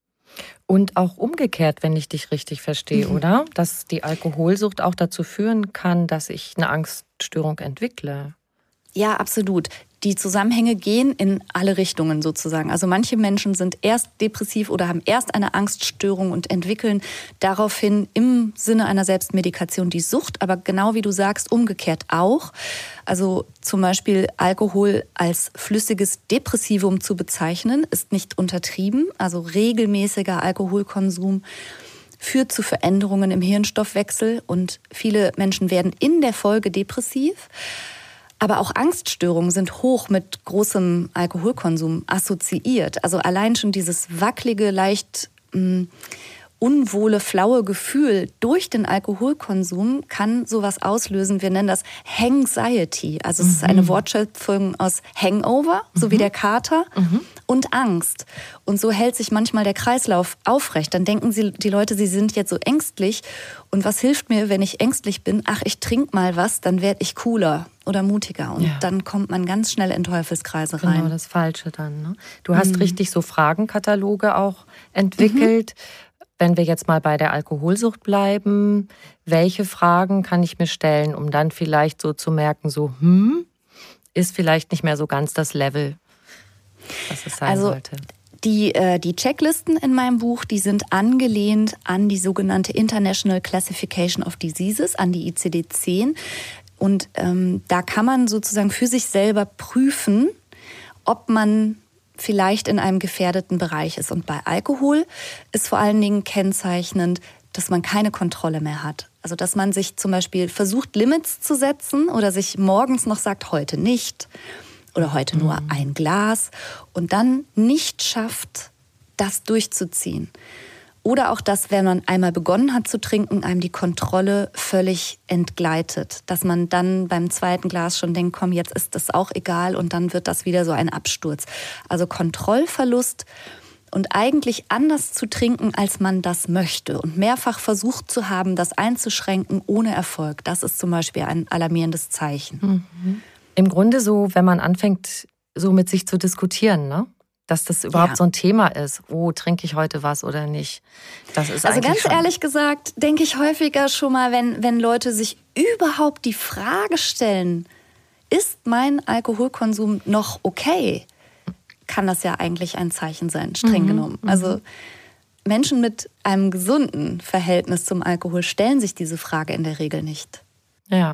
Und auch umgekehrt, wenn ich dich richtig verstehe, mhm. oder? Dass die Alkoholsucht auch dazu führen kann, dass ich eine Angststörung entwickle. Ja, absolut. Die Zusammenhänge gehen in alle Richtungen sozusagen. Also manche Menschen sind erst depressiv oder haben erst eine Angststörung und entwickeln daraufhin im Sinne einer Selbstmedikation die Sucht. Aber genau wie du sagst, umgekehrt auch. Also zum Beispiel Alkohol als flüssiges Depressivum zu bezeichnen, ist nicht untertrieben. Also regelmäßiger Alkoholkonsum führt zu Veränderungen im Hirnstoffwechsel und viele Menschen werden in der Folge depressiv. Aber auch Angststörungen sind hoch mit großem Alkoholkonsum assoziiert. Also allein schon dieses wackelige, leicht mh, unwohle, flaue Gefühl durch den Alkoholkonsum kann sowas auslösen. Wir nennen das Hangxiety. Also es mhm. ist eine Wortschöpfung aus Hangover, mhm. so wie der Kater, mhm. und Angst. Und so hält sich manchmal der Kreislauf aufrecht. Dann denken sie, die Leute, sie sind jetzt so ängstlich. Und was hilft mir, wenn ich ängstlich bin? Ach, ich trinke mal was, dann werde ich cooler oder mutiger. Und ja. dann kommt man ganz schnell in Teufelskreise rein. Genau, das Falsche dann. Ne? Du hast mhm. richtig so Fragenkataloge auch entwickelt. Mhm. wenn wir jetzt mal bei der Alkoholsucht bleiben, welche Fragen kann ich mir stellen, um dann vielleicht so zu merken, so, hm, ist vielleicht nicht mehr so ganz das Level, was es sein also, sollte. Die, äh, die Checklisten in meinem Buch, die sind angelehnt an die sogenannte International Classification of Diseases, an die I C D zehn. Und ähm, da kann man sozusagen für sich selber prüfen, ob man vielleicht in einem gefährdeten Bereich ist. Und bei Alkohol ist vor allen Dingen kennzeichnend, dass man keine Kontrolle mehr hat. Also dass man sich zum Beispiel versucht, Limits zu setzen oder sich morgens noch sagt, heute nicht oder heute nur mhm. ein Glas und dann nicht schafft, das durchzuziehen. Oder auch das, wenn man einmal begonnen hat zu trinken, einem die Kontrolle völlig entgleitet. Dass man dann beim zweiten Glas schon denkt, komm, jetzt ist das auch egal und dann wird das wieder so ein Absturz. Also Kontrollverlust und eigentlich anders zu trinken, als man das möchte. Und mehrfach versucht zu haben, das einzuschränken ohne Erfolg. Das ist zum Beispiel ein alarmierendes Zeichen. Mhm. Im Grunde so, wenn man anfängt, so mit sich zu diskutieren, ne? Dass das überhaupt ja. so ein Thema ist. Oh, trinke ich heute was oder nicht? Das ist also ganz schon ehrlich gesagt, denke ich häufiger schon mal, wenn, wenn Leute sich überhaupt die Frage stellen, ist mein Alkoholkonsum noch okay? Kann das ja eigentlich ein Zeichen sein, streng mhm, genommen. Also Menschen mit einem gesunden Verhältnis zum Alkohol stellen sich diese Frage in der Regel nicht. Ja.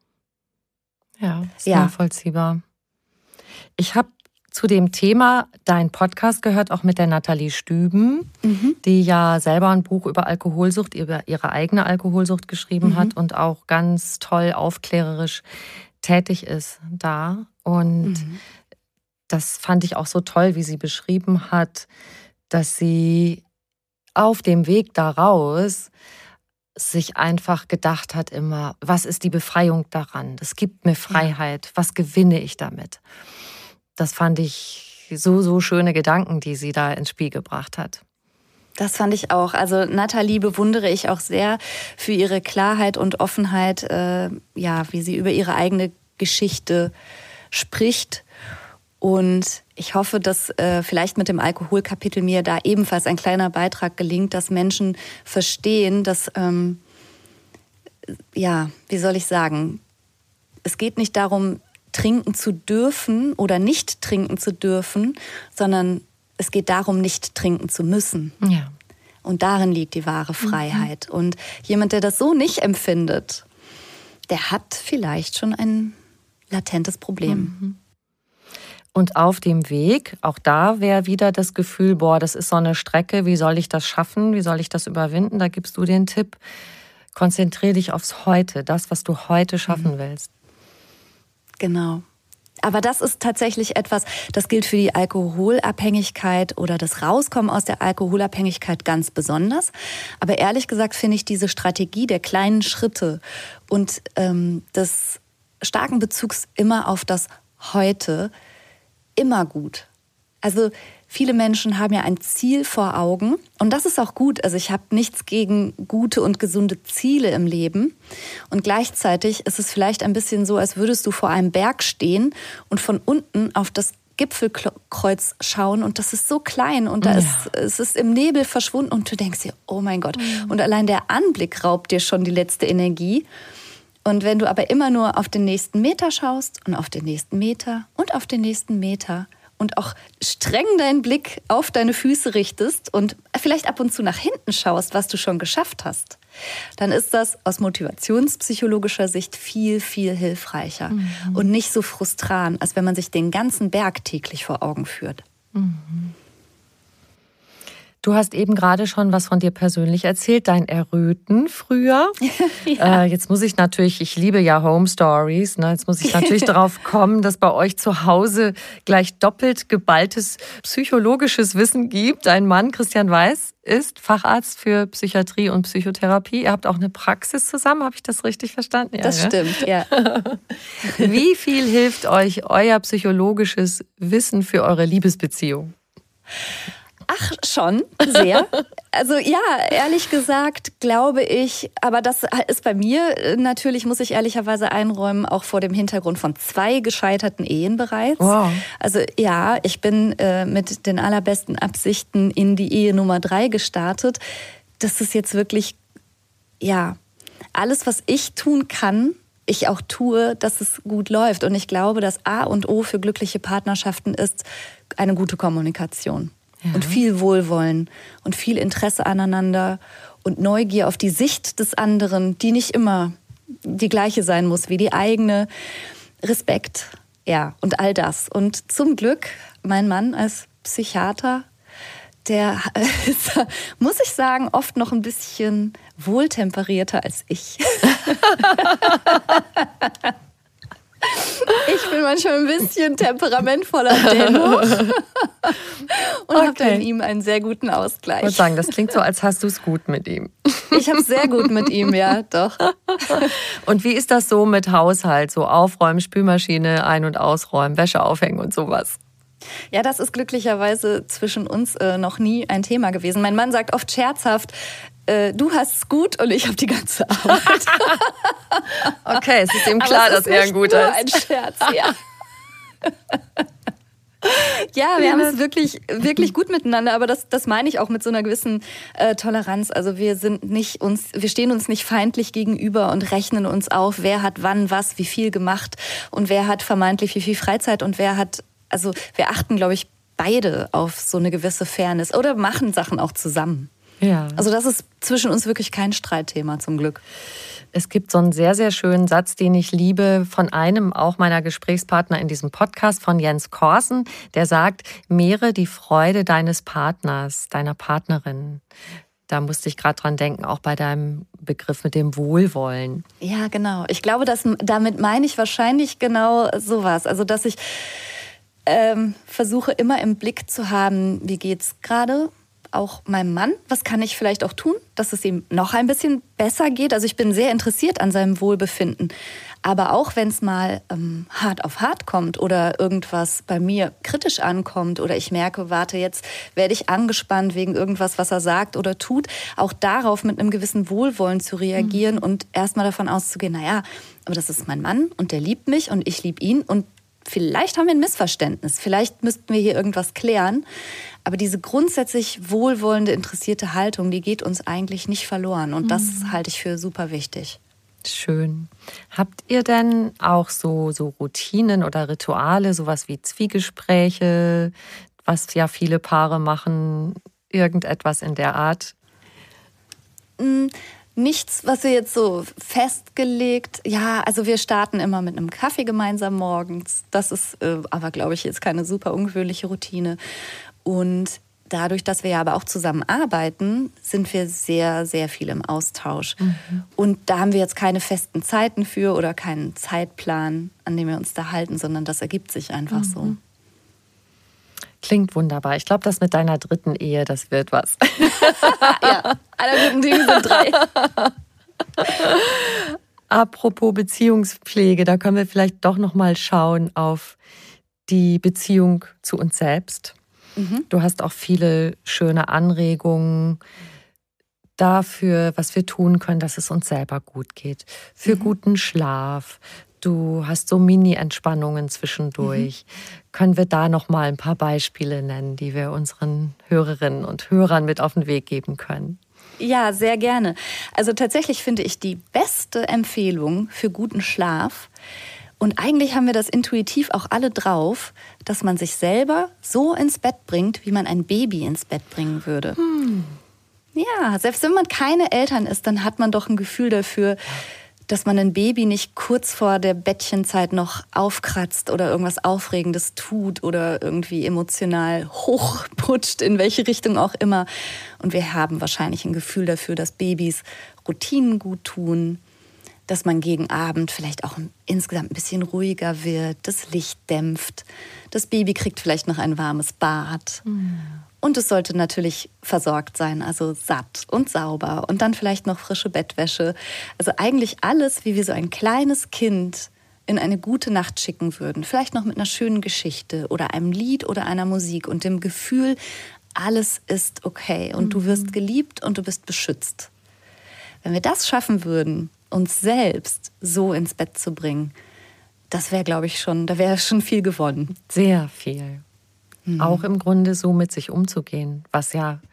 Ja, ist ja. nachvollziehbar. Ich habe zu dem Thema deinen Podcast gehört, auch mit der Nathalie Stüben, mhm. die ja selber ein Buch über Alkoholsucht, über ihre eigene Alkoholsucht geschrieben mhm. hat und auch ganz toll aufklärerisch tätig ist da. Und mhm. das fand ich auch so toll, wie sie beschrieben hat, dass sie auf dem Weg daraus sich einfach gedacht hat immer, was ist die Befreiung daran? Das gibt mir Freiheit. Ja. Was gewinne ich damit? Das fand ich so, so schöne Gedanken, die sie da ins Spiel gebracht hat. Das fand ich auch. Also Nathalie bewundere ich auch sehr für ihre Klarheit und Offenheit, äh, ja, wie sie über ihre eigene Geschichte spricht. Und ich hoffe, dass äh, vielleicht mit dem Alkoholkapitel mir da ebenfalls ein kleiner Beitrag gelingt, dass Menschen verstehen, dass, ähm, ja, wie soll ich sagen, es geht nicht darum, trinken zu dürfen oder nicht trinken zu dürfen, sondern es geht darum, nicht trinken zu müssen. Ja. Und darin liegt die wahre Freiheit. Mhm. Und jemand, der das so nicht empfindet, der hat vielleicht schon ein latentes Problem. Mhm. Und auf dem Weg, auch da wäre wieder das Gefühl, boah, das ist so eine Strecke, wie soll ich das schaffen, wie soll ich das überwinden? Da gibst du den Tipp, konzentriere dich aufs Heute, das, was du heute schaffen mhm. willst. Genau. Aber das ist tatsächlich etwas, das gilt für die Alkoholabhängigkeit oder das Rauskommen aus der Alkoholabhängigkeit ganz besonders. Aber ehrlich gesagt finde ich diese Strategie der kleinen Schritte und ähm, des starken Bezugs immer auf das Heute immer gut. Also viele Menschen haben ja ein Ziel vor Augen und das ist auch gut. Also ich habe nichts gegen gute und gesunde Ziele im Leben und gleichzeitig ist es vielleicht ein bisschen so, als würdest du vor einem Berg stehen und von unten auf das Gipfelkreuz schauen und das ist so klein und da ja. ist, es ist im Nebel verschwunden und du denkst dir, oh mein Gott. Mhm. Und allein der Anblick raubt dir schon die letzte Energie. Und wenn du aber immer nur auf den nächsten Meter schaust und auf den nächsten Meter und auf den nächsten Meter und auch streng deinen Blick auf deine Füße richtest und vielleicht ab und zu nach hinten schaust, was du schon geschafft hast, dann ist das aus motivationspsychologischer Sicht viel, viel hilfreicher mhm. und nicht so frustrant, als wenn man sich den ganzen Berg täglich vor Augen führt. Mhm. Du hast eben gerade schon was von dir persönlich erzählt, dein Erröten früher. ja. äh, jetzt muss ich natürlich, ich liebe ja Home Stories, ne? Jetzt muss ich natürlich darauf kommen, dass bei euch zu Hause gleich doppelt geballtes psychologisches Wissen gibt. Dein Mann, Christian Weiß, ist Facharzt für Psychiatrie und Psychotherapie. Ihr habt auch eine Praxis zusammen, habe ich das richtig verstanden? Ja, das ja? stimmt, ja. Wie viel hilft euch euer psychologisches Wissen für eure Liebesbeziehung? Ach, schon, sehr. Also ja, ehrlich gesagt glaube ich, aber das ist bei mir natürlich, muss ich ehrlicherweise einräumen, auch vor dem Hintergrund von zwei gescheiterten Ehen bereits. Wow. Also ja, ich bin äh, mit den allerbesten Absichten in die Ehe Nummer drei gestartet. dass es jetzt wirklich, ja, alles, was ich tun kann, ich auch tue, dass es gut läuft. Und ich glaube, das A und O für glückliche Partnerschaften ist eine gute Kommunikation. Ja. Und viel Wohlwollen und viel Interesse aneinander und Neugier auf die Sicht des anderen, die nicht immer die gleiche sein muss wie die eigene. Respekt, ja, und all das. Und zum Glück, mein Mann als Psychiater, der ist, muss ich sagen, oft noch ein bisschen wohltemperierter als ich. Ich bin manchmal ein bisschen temperamentvoller dennoch und okay. habe dann in ihm einen sehr guten Ausgleich. Ich würde sagen, das klingt so, als hast du es gut mit ihm. Ich habe es sehr gut mit ihm, ja, doch. Und wie ist das so mit Haushalt? So aufräumen, Spülmaschine ein- und ausräumen, Wäsche aufhängen und sowas? Ja, das ist glücklicherweise zwischen uns äh, noch nie ein Thema gewesen. Mein Mann sagt oft scherzhaft, äh, du hast es gut und ich habe die ganze Arbeit. Okay, es ist ihm klar, dass er ein guter ist. Ein Scherz, ja. Ja, wir haben es wirklich, wirklich gut miteinander, aber das, das meine ich auch mit so einer gewissen äh, Toleranz. Also wir sind nicht uns, wir stehen uns nicht feindlich gegenüber und rechnen uns auf, wer hat wann was, wie viel gemacht und wer hat vermeintlich wie viel Freizeit und wer hat, also wir achten, glaube ich, beide auf so eine gewisse Fairness oder machen Sachen auch zusammen. Ja. Also das ist zwischen uns wirklich kein Streitthema, zum Glück. Es gibt so einen sehr, sehr schönen Satz, den ich liebe, von einem auch meiner Gesprächspartner in diesem Podcast, von Jens Korsen, der sagt, mehre die Freude deines Partners, deiner Partnerin. Da musste ich gerade dran denken, auch bei deinem Begriff mit dem Wohlwollen. Ja, genau. Ich glaube, dass, damit meine ich wahrscheinlich genau sowas. Also, dass ich ähm, versuche immer im Blick zu haben, wie geht's gerade auch meinem Mann, was kann ich vielleicht auch tun, dass es ihm noch ein bisschen besser geht. Also ich bin sehr interessiert an seinem Wohlbefinden. Aber auch wenn es mal ähm, hart auf hart kommt oder irgendwas bei mir kritisch ankommt oder ich merke, warte, jetzt werde ich angespannt wegen irgendwas, was er sagt oder tut, auch darauf mit einem gewissen Wohlwollen zu reagieren mhm. und erstmal davon auszugehen, naja, aber das ist mein Mann und der liebt mich und ich liebe ihn und vielleicht haben wir ein Missverständnis, vielleicht müssten wir hier irgendwas klären. Aber diese grundsätzlich wohlwollende, interessierte Haltung, die geht uns eigentlich nicht verloren. Und das mhm. halte ich für super wichtig. Schön. Habt ihr denn auch so, so Routinen oder Rituale, sowas wie Zwiegespräche, was ja viele Paare machen, irgendetwas in der Art? Mhm. Nichts, was wir jetzt so festgelegt, ja, also wir starten immer mit einem Kaffee gemeinsam morgens. Das ist äh, aber, glaube ich, jetzt keine super ungewöhnliche Routine. Und dadurch, dass wir ja aber auch zusammen arbeiten, sind wir sehr, sehr viel im Austausch. Mhm. Und da haben wir jetzt keine festen Zeiten für oder keinen Zeitplan, an dem wir uns da halten, sondern das ergibt sich einfach mhm. so. Klingt wunderbar. Ich glaube, das mit deiner dritten Ehe, das wird was. Ja, alle guten Dinge sind drei. Apropos Beziehungspflege, da können wir vielleicht doch noch mal schauen auf die Beziehung zu uns selbst. Mhm. Du hast auch viele schöne Anregungen dafür, was wir tun können, dass es uns selber gut geht. Für mhm. guten Schlaf. Du hast so Mini-Entspannungen zwischendurch. Mhm. Können wir da noch mal ein paar Beispiele nennen, die wir unseren Hörerinnen und Hörern mit auf den Weg geben können? Ja, sehr gerne. Also tatsächlich finde ich die beste Empfehlung für guten Schlaf, und eigentlich haben wir das intuitiv auch alle drauf, dass man sich selber so ins Bett bringt, wie man ein Baby ins Bett bringen würde. Hm. Ja, selbst wenn man keine Eltern ist, dann hat man doch ein Gefühl dafür, dass man ein Baby nicht kurz vor der Bettchenzeit noch aufkratzt oder irgendwas Aufregendes tut oder irgendwie emotional hochputscht, in welche Richtung auch immer. Und wir haben wahrscheinlich ein Gefühl dafür, dass Babys Routinen gut tun, dass man gegen Abend vielleicht auch insgesamt ein bisschen ruhiger wird, das Licht dämpft, das Baby kriegt vielleicht noch ein warmes Bad. Mhm. Und es sollte natürlich versorgt sein, also satt und sauber und dann vielleicht noch frische Bettwäsche. Also eigentlich alles, wie wir so ein kleines Kind in eine gute Nacht schicken würden. Vielleicht noch mit einer schönen Geschichte oder einem Lied oder einer Musik und dem Gefühl, alles ist okay und mhm. du wirst geliebt und du bist beschützt. Wenn wir das schaffen würden, uns selbst so ins Bett zu bringen, das wäre, glaube ich, schon, da wäre schon viel gewonnen. Sehr viel. Mhm. Auch im Grunde so mit sich umzugehen, was ja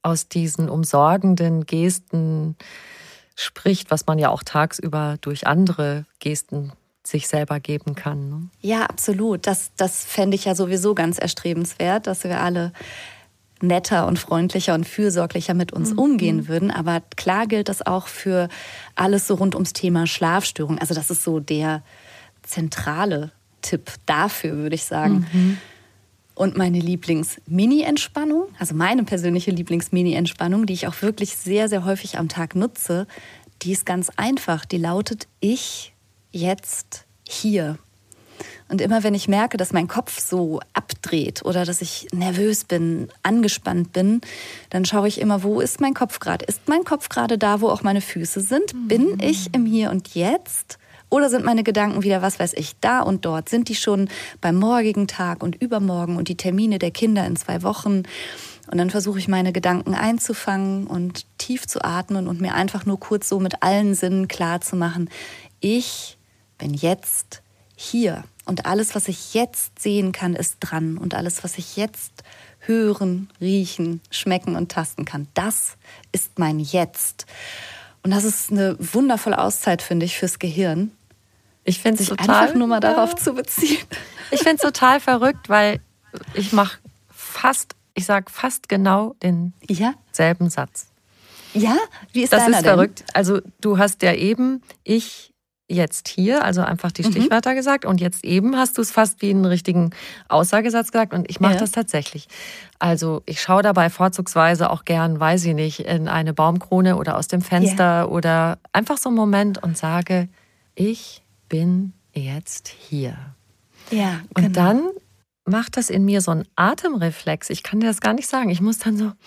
aus diesen umsorgenden Gesten spricht, was man ja auch tagsüber durch andere Gesten sich selber geben kann. Ne? Ja, absolut. Das, das fände ich ja sowieso ganz erstrebenswert, dass wir alle netter und freundlicher und fürsorglicher mit uns mhm. umgehen würden. Aber klar gilt das auch für alles so rund ums Thema Schlafstörung. Also das ist so der zentrale Tipp dafür, würde ich sagen. Mhm. Und meine Lieblings-Mini-Entspannung, also meine persönliche Lieblings-Mini-Entspannung, die ich auch wirklich sehr, sehr häufig am Tag nutze, die ist ganz einfach. Die lautet: Ich jetzt hier. Und immer wenn ich merke, dass mein Kopf so abdreht oder dass ich nervös bin, angespannt bin, dann schaue ich immer, wo ist mein Kopf gerade? Ist mein Kopf gerade da, wo auch meine Füße sind? Mhm. Bin ich im Hier und Jetzt? Oder sind meine Gedanken wieder, was weiß ich, da und dort? Sind die schon beim morgigen Tag und übermorgen und die Termine der Kinder in zwei Wochen? Und dann versuche ich, meine Gedanken einzufangen und tief zu atmen und mir einfach nur kurz so mit allen Sinnen klar zu machen: Ich bin jetzt hier. Und alles, was ich jetzt sehen kann, ist dran. Und alles, was ich jetzt hören, riechen, schmecken und tasten kann, das ist mein Jetzt. Und das ist eine wundervolle Auszeit, finde ich, fürs Gehirn. Ich finde es total, einfach nur mal darauf ja. zu beziehen. Ich finde es total verrückt, weil ich mache fast, ich sage fast genau denselben ja? Satz. Ja? Wie ist das deiner ist denn? Verrückt. Also du hast ja eben ich jetzt hier, also einfach die Stichwörter mhm. gesagt, und jetzt eben hast du es fast wie einen richtigen Aussagesatz gesagt, und ich mache ja. das tatsächlich. Also ich schaue dabei vorzugsweise auch gern, weiß ich nicht, in eine Baumkrone oder aus dem Fenster yeah. oder einfach so einen Moment und sage: Ich bin jetzt hier. Ja, und genau. dann macht das in mir so einen Atemreflex. Ich kann dir das gar nicht sagen. Ich muss dann so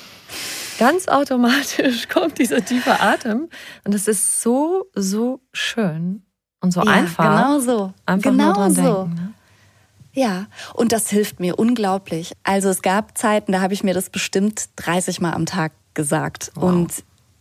ganz automatisch kommt dieser tiefe Atem. Und es ist so, so schön und so ja, einfach. Genau so. Einfach genau nur dran so. denken. Ne? Ja, und das hilft mir unglaublich. Also es gab Zeiten, da habe ich mir das bestimmt dreißig Mal am Tag gesagt. Wow. Und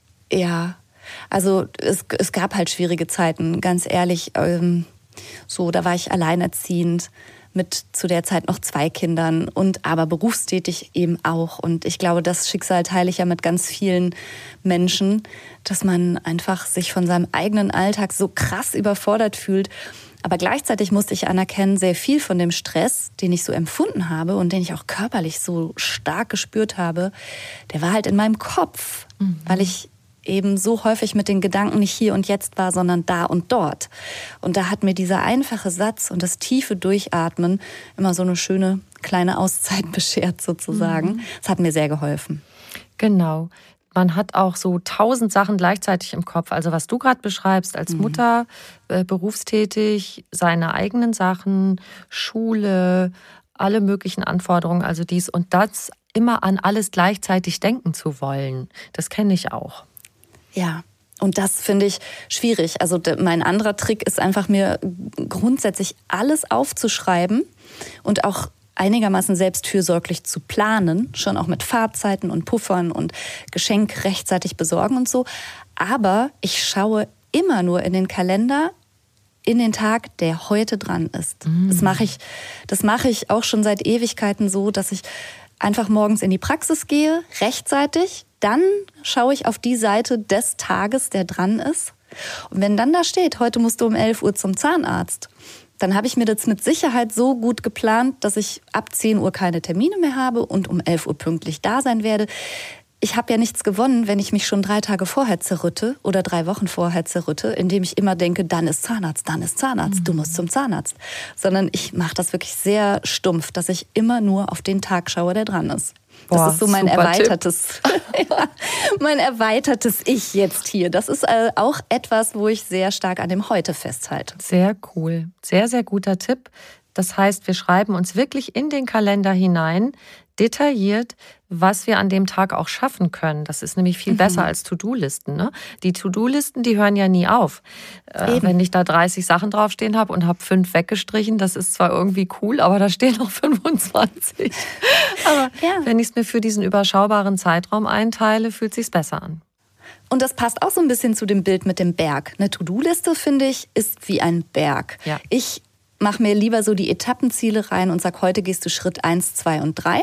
ja, also es, es gab halt schwierige Zeiten, ganz ehrlich. Ähm, so, da war ich alleinerziehend mit zu der Zeit noch zwei Kindern und aber berufstätig eben auch. Und ich glaube, das Schicksal teile ich ja mit ganz vielen Menschen, dass man einfach sich von seinem eigenen Alltag so krass überfordert fühlt. Aber gleichzeitig musste ich anerkennen, sehr viel von dem Stress, den ich so empfunden habe und den ich auch körperlich so stark gespürt habe, der war halt in meinem Kopf, mhm. weil ich eben so häufig mit den Gedanken nicht hier und jetzt war, sondern da und dort. Und da hat mir dieser einfache Satz und das tiefe Durchatmen immer so eine schöne kleine Auszeit beschert sozusagen. Mhm. Das hat mir sehr geholfen. Genau. Man hat auch so tausend Sachen gleichzeitig im Kopf. Also was du gerade beschreibst, als mhm. Mutter, äh, berufstätig, seine eigenen Sachen, Schule, alle möglichen Anforderungen, also dies und das, immer an alles gleichzeitig denken zu wollen. Das kenne ich auch. Ja, und das finde ich schwierig. Also mein anderer Trick ist einfach, mir grundsätzlich alles aufzuschreiben und auch einigermaßen selbstfürsorglich zu planen, schon auch mit Fahrzeiten und Puffern und Geschenk rechtzeitig besorgen und so. Aber ich schaue immer nur in den Kalender, in den Tag, der heute dran ist. Mhm. Das mache ich, das mache ich auch schon seit Ewigkeiten so, dass ich einfach morgens in die Praxis gehe, rechtzeitig. Dann schaue ich auf die Seite des Tages, der dran ist. Und wenn dann da steht, heute musst du um elf Uhr zum Zahnarzt, dann habe ich mir das mit Sicherheit so gut geplant, dass ich ab zehn Uhr keine Termine mehr habe und um elf Uhr pünktlich da sein werde. Ich habe ja nichts gewonnen, wenn ich mich schon drei Tage vorher zerrütte oder drei Wochen vorher zerrütte, indem ich immer denke, dann ist Zahnarzt, dann ist Zahnarzt, mhm. du musst zum Zahnarzt. Sondern ich mache das wirklich sehr stumpf, dass ich immer nur auf den Tag schaue, der dran ist. Das Boah, ist so mein erweitertes, ja, mein erweitertes Ich jetzt hier. Das ist äh, auch etwas, wo ich sehr stark an dem Heute festhalte. Sehr cool. Sehr, sehr guter Tipp. Das heißt, wir schreiben uns wirklich in den Kalender hinein, detailliert, was wir an dem Tag auch schaffen können. Das ist nämlich viel mhm. besser als To-Do-Listen. Ne? Die To-Do-Listen, die hören ja nie auf. Äh, wenn ich da dreißig Sachen draufstehen habe und habe fünf weggestrichen, das ist zwar irgendwie cool, aber da stehen noch fünfundzwanzig. Aber ja. wenn ich es mir für diesen überschaubaren Zeitraum einteile, fühlt es sich besser an. Und das passt auch so ein bisschen zu dem Bild mit dem Berg. Eine To-Do-Liste, finde ich, ist wie ein Berg. Ja. Ich mache mir lieber so die Etappenziele rein und sage, heute gehst du Schritt eins, zwei und drei.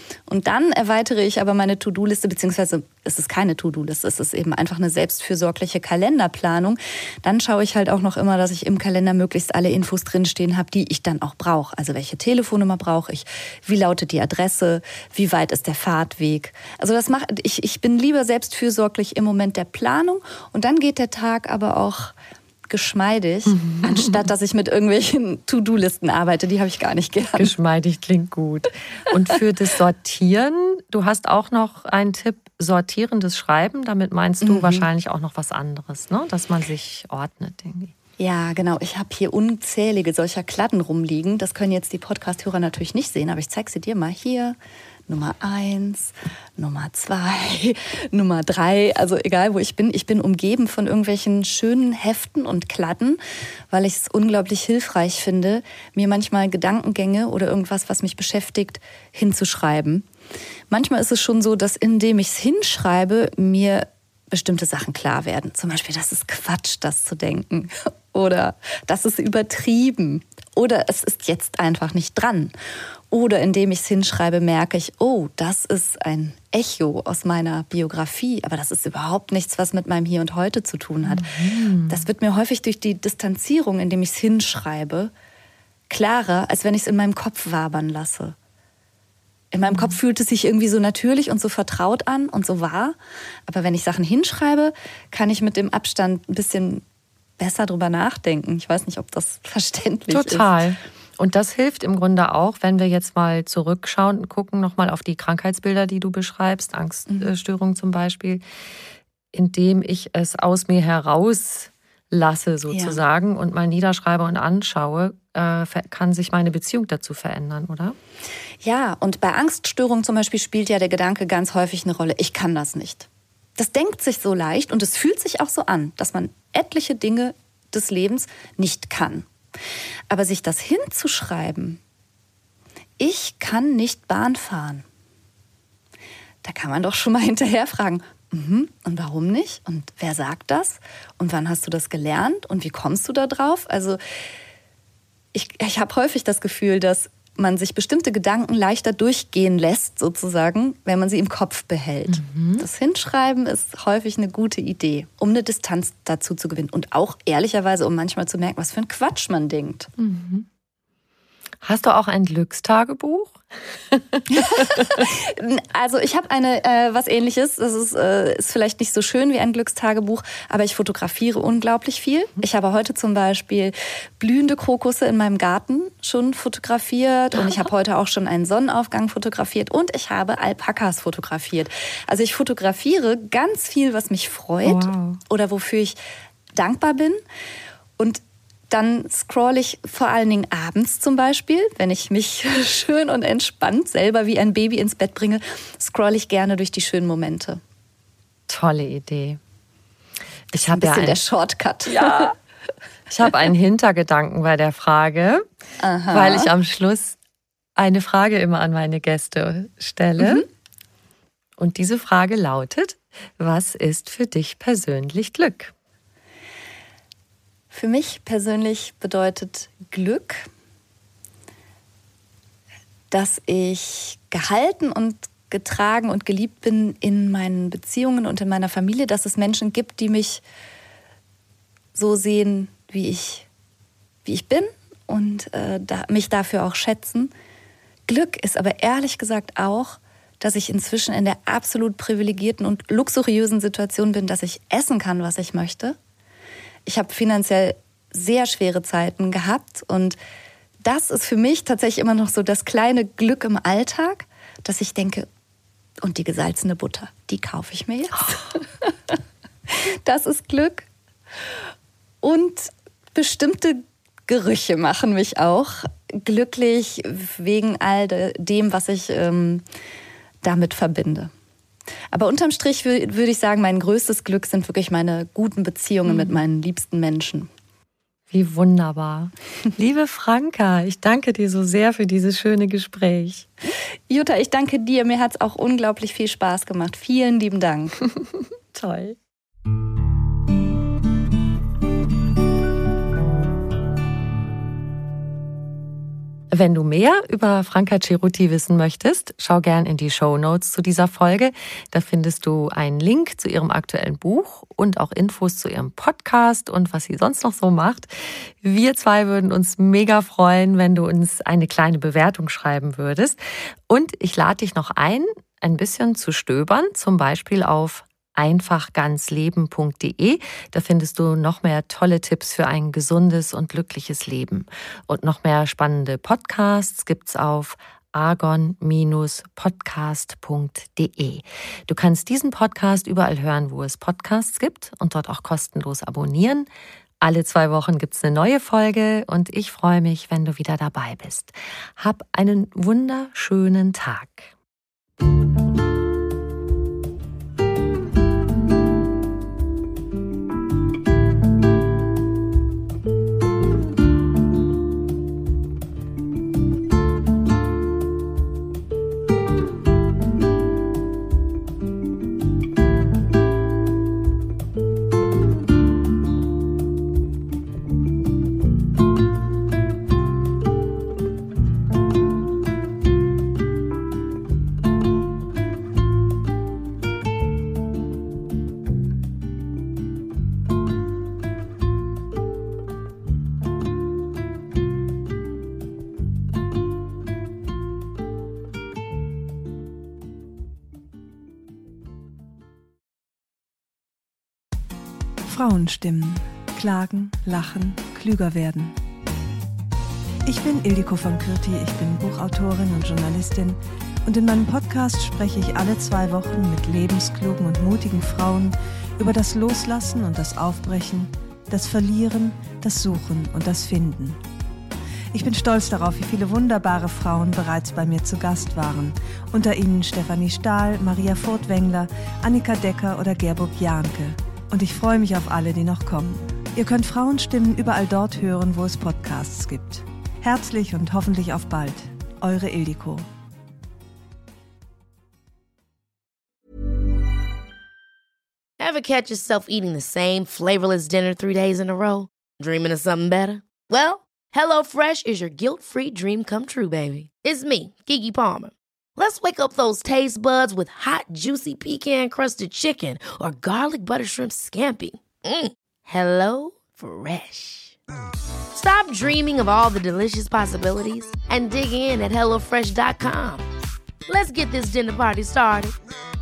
Und dann erweitere ich aber meine To-Do-Liste, beziehungsweise es ist keine To-Do-Liste, es ist eben einfach eine selbstfürsorgliche Kalenderplanung. Dann schaue ich halt auch noch immer, dass ich im Kalender möglichst alle Infos drinstehen habe, die ich dann auch brauche. Also welche Telefonnummer brauche ich, wie lautet die Adresse, wie weit ist der Fahrtweg. Also das mache ich, ich bin lieber selbstfürsorglich im Moment der Planung und dann geht der Tag aber auch geschmeidig, mhm. anstatt dass ich mit irgendwelchen To-Do-Listen arbeite. Die habe ich gar nicht gern. Geschmeidig klingt gut. Und für das Sortieren, du hast auch noch einen Tipp, sortierendes Schreiben. Damit meinst du mhm. wahrscheinlich auch noch was anderes, ne? Dass man sich ordnet irgendwie. Ja, genau. Ich habe hier unzählige solcher Kladden rumliegen. Das können jetzt die Podcast-Hörer natürlich nicht sehen, aber ich zeige sie dir mal hier. Nummer eins, Nummer zwei, Nummer drei, also egal wo ich bin, ich bin umgeben von irgendwelchen schönen Heften und Kladden, weil ich es unglaublich hilfreich finde, mir manchmal Gedankengänge oder irgendwas, was mich beschäftigt, hinzuschreiben. Manchmal ist es schon so, dass indem ich es hinschreibe, mir bestimmte Sachen klar werden. Zum Beispiel, das ist Quatsch, das zu denken. Oder das ist übertrieben. Oder es ist jetzt einfach nicht dran. Oder indem ich es hinschreibe, merke ich, oh, das ist ein Echo aus meiner Biografie. Aber das ist überhaupt nichts, was mit meinem Hier und Heute zu tun hat. Mhm. Das wird mir häufig durch die Distanzierung, indem ich es hinschreibe, klarer, als wenn ich es in meinem Kopf wabern lasse. In meinem Kopf fühlt es sich irgendwie so natürlich und so vertraut an und so wahr. Aber wenn ich Sachen hinschreibe, kann ich mit dem Abstand ein bisschen besser drüber nachdenken. Ich weiß nicht, ob das verständlich ist. Total. Und das hilft im Grunde auch, wenn wir jetzt mal zurückschauen und gucken nochmal auf die Krankheitsbilder, die du beschreibst, Angststörungen zum Beispiel, indem ich es aus mir herauslasse sozusagen ja. und mal niederschreibe und anschaue, kann sich meine Beziehung dazu verändern, oder? Ja, und bei Angststörungen zum Beispiel spielt ja der Gedanke ganz häufig eine Rolle, ich kann das nicht. Das denkt sich so leicht und es fühlt sich auch so an, dass man etliche Dinge des Lebens nicht kann. Aber sich das hinzuschreiben, ich kann nicht Bahn fahren, da kann man doch schon mal hinterher fragen, mhm, und warum nicht? Und wer sagt das? Und wann hast du das gelernt? Und wie kommst du da drauf? Also ich, ich habe häufig das Gefühl, dass man sich bestimmte Gedanken leichter durchgehen lässt, sozusagen, wenn man sie im Kopf behält. Mhm. Das Hinschreiben ist häufig eine gute Idee, um eine Distanz dazu zu gewinnen. Und auch ehrlicherweise, um manchmal zu merken, was für ein Quatsch man denkt. Mhm. Hast du auch ein Glückstagebuch? Also ich habe eine äh, was Ähnliches. Das ist, äh, ist vielleicht nicht so schön wie ein Glückstagebuch, aber ich fotografiere unglaublich viel. Ich habe heute zum Beispiel blühende Krokusse in meinem Garten schon fotografiert und ich habe heute auch schon einen Sonnenaufgang fotografiert und ich habe Alpakas fotografiert. Also ich fotografiere ganz viel, was mich freut wow. oder wofür ich dankbar bin. Und dann scroll ich vor allen Dingen abends zum Beispiel, wenn ich mich schön und entspannt selber wie ein Baby ins Bett bringe, scroll ich gerne durch die schönen Momente. Tolle Idee. Ich habe ein bisschen ja ein, der Shortcut. Ja. Ich habe einen Hintergedanken bei der Frage, Aha. weil ich am Schluss eine Frage immer an meine Gäste stelle. Mhm. Und diese Frage lautet: Was ist für dich persönlich Glück? Für mich persönlich bedeutet Glück, dass ich gehalten und getragen und geliebt bin in meinen Beziehungen und in meiner Familie, dass es Menschen gibt, die mich so sehen, wie ich, wie ich bin und äh, da, mich dafür auch schätzen. Glück ist aber ehrlich gesagt auch, dass ich inzwischen in der absolut privilegierten und luxuriösen Situation bin, dass ich essen kann, was ich möchte. Ich habe finanziell sehr schwere Zeiten gehabt und das ist für mich tatsächlich immer noch so das kleine Glück im Alltag, dass ich denke, und die gesalzene Butter, die kaufe ich mir jetzt. Oh. Das ist Glück. Und bestimmte Gerüche machen mich auch glücklich wegen all dem, was ich ähm, damit verbinde. Aber unterm Strich würde ich sagen, mein größtes Glück sind wirklich meine guten Beziehungen mhm. mit meinen liebsten Menschen. Wie wunderbar. Liebe Franka, ich danke dir so sehr für dieses schöne Gespräch. Jutta, ich danke dir. Mir hat es auch unglaublich viel Spaß gemacht. Vielen lieben Dank. Toll. Wenn du mehr über Franca Cerutti wissen möchtest, schau gern in die Shownotes zu dieser Folge. Da findest du einen Link zu ihrem aktuellen Buch und auch Infos zu ihrem Podcast und was sie sonst noch so macht. Wir zwei würden uns mega freuen, wenn du uns eine kleine Bewertung schreiben würdest. Und ich lade dich noch ein, ein bisschen zu stöbern, zum Beispiel auf einfach ganz leben punkt de. Da findest du noch mehr tolle Tipps für ein gesundes und glückliches Leben. Und noch mehr spannende Podcasts gibt's auf argon Podcast punkt de. Du kannst diesen Podcast überall hören, wo es Podcasts gibt und dort auch kostenlos abonnieren. Alle zwei Wochen gibt's eine neue Folge und ich freue mich, wenn du wieder dabei bist. Hab einen wunderschönen Tag. Frauenstimmen. Klagen, lachen, klüger werden. Ich bin Ildiko von Kürti, ich bin Buchautorin und Journalistin und in meinem Podcast spreche ich alle zwei Wochen mit lebensklugen und mutigen Frauen über das Loslassen und das Aufbrechen, das Verlieren, das Suchen und das Finden. Ich bin stolz darauf, wie viele wunderbare Frauen bereits bei mir zu Gast waren. Unter ihnen Stefanie Stahl, Maria Furtwängler, Annika Decker oder Gerburg Jahnke. Und ich freue mich auf alle, die noch kommen. Ihr könnt Frauenstimmen überall dort hören, wo es Podcasts gibt. Herzlich und hoffentlich auf bald. Eure Ildiko. Ever catch yourself eating the same flavorless dinner three days in a row? Dreaming of something better? Well, HelloFresh is your guilt-free dream come true, baby. It's me, Keke Palmer. Let's wake up those taste buds with hot, juicy pecan-crusted chicken or garlic butter shrimp scampi. Mm. Hello Fresh. Stop dreaming of all the delicious possibilities and dig in at hello fresh dot com. Let's get this dinner party started.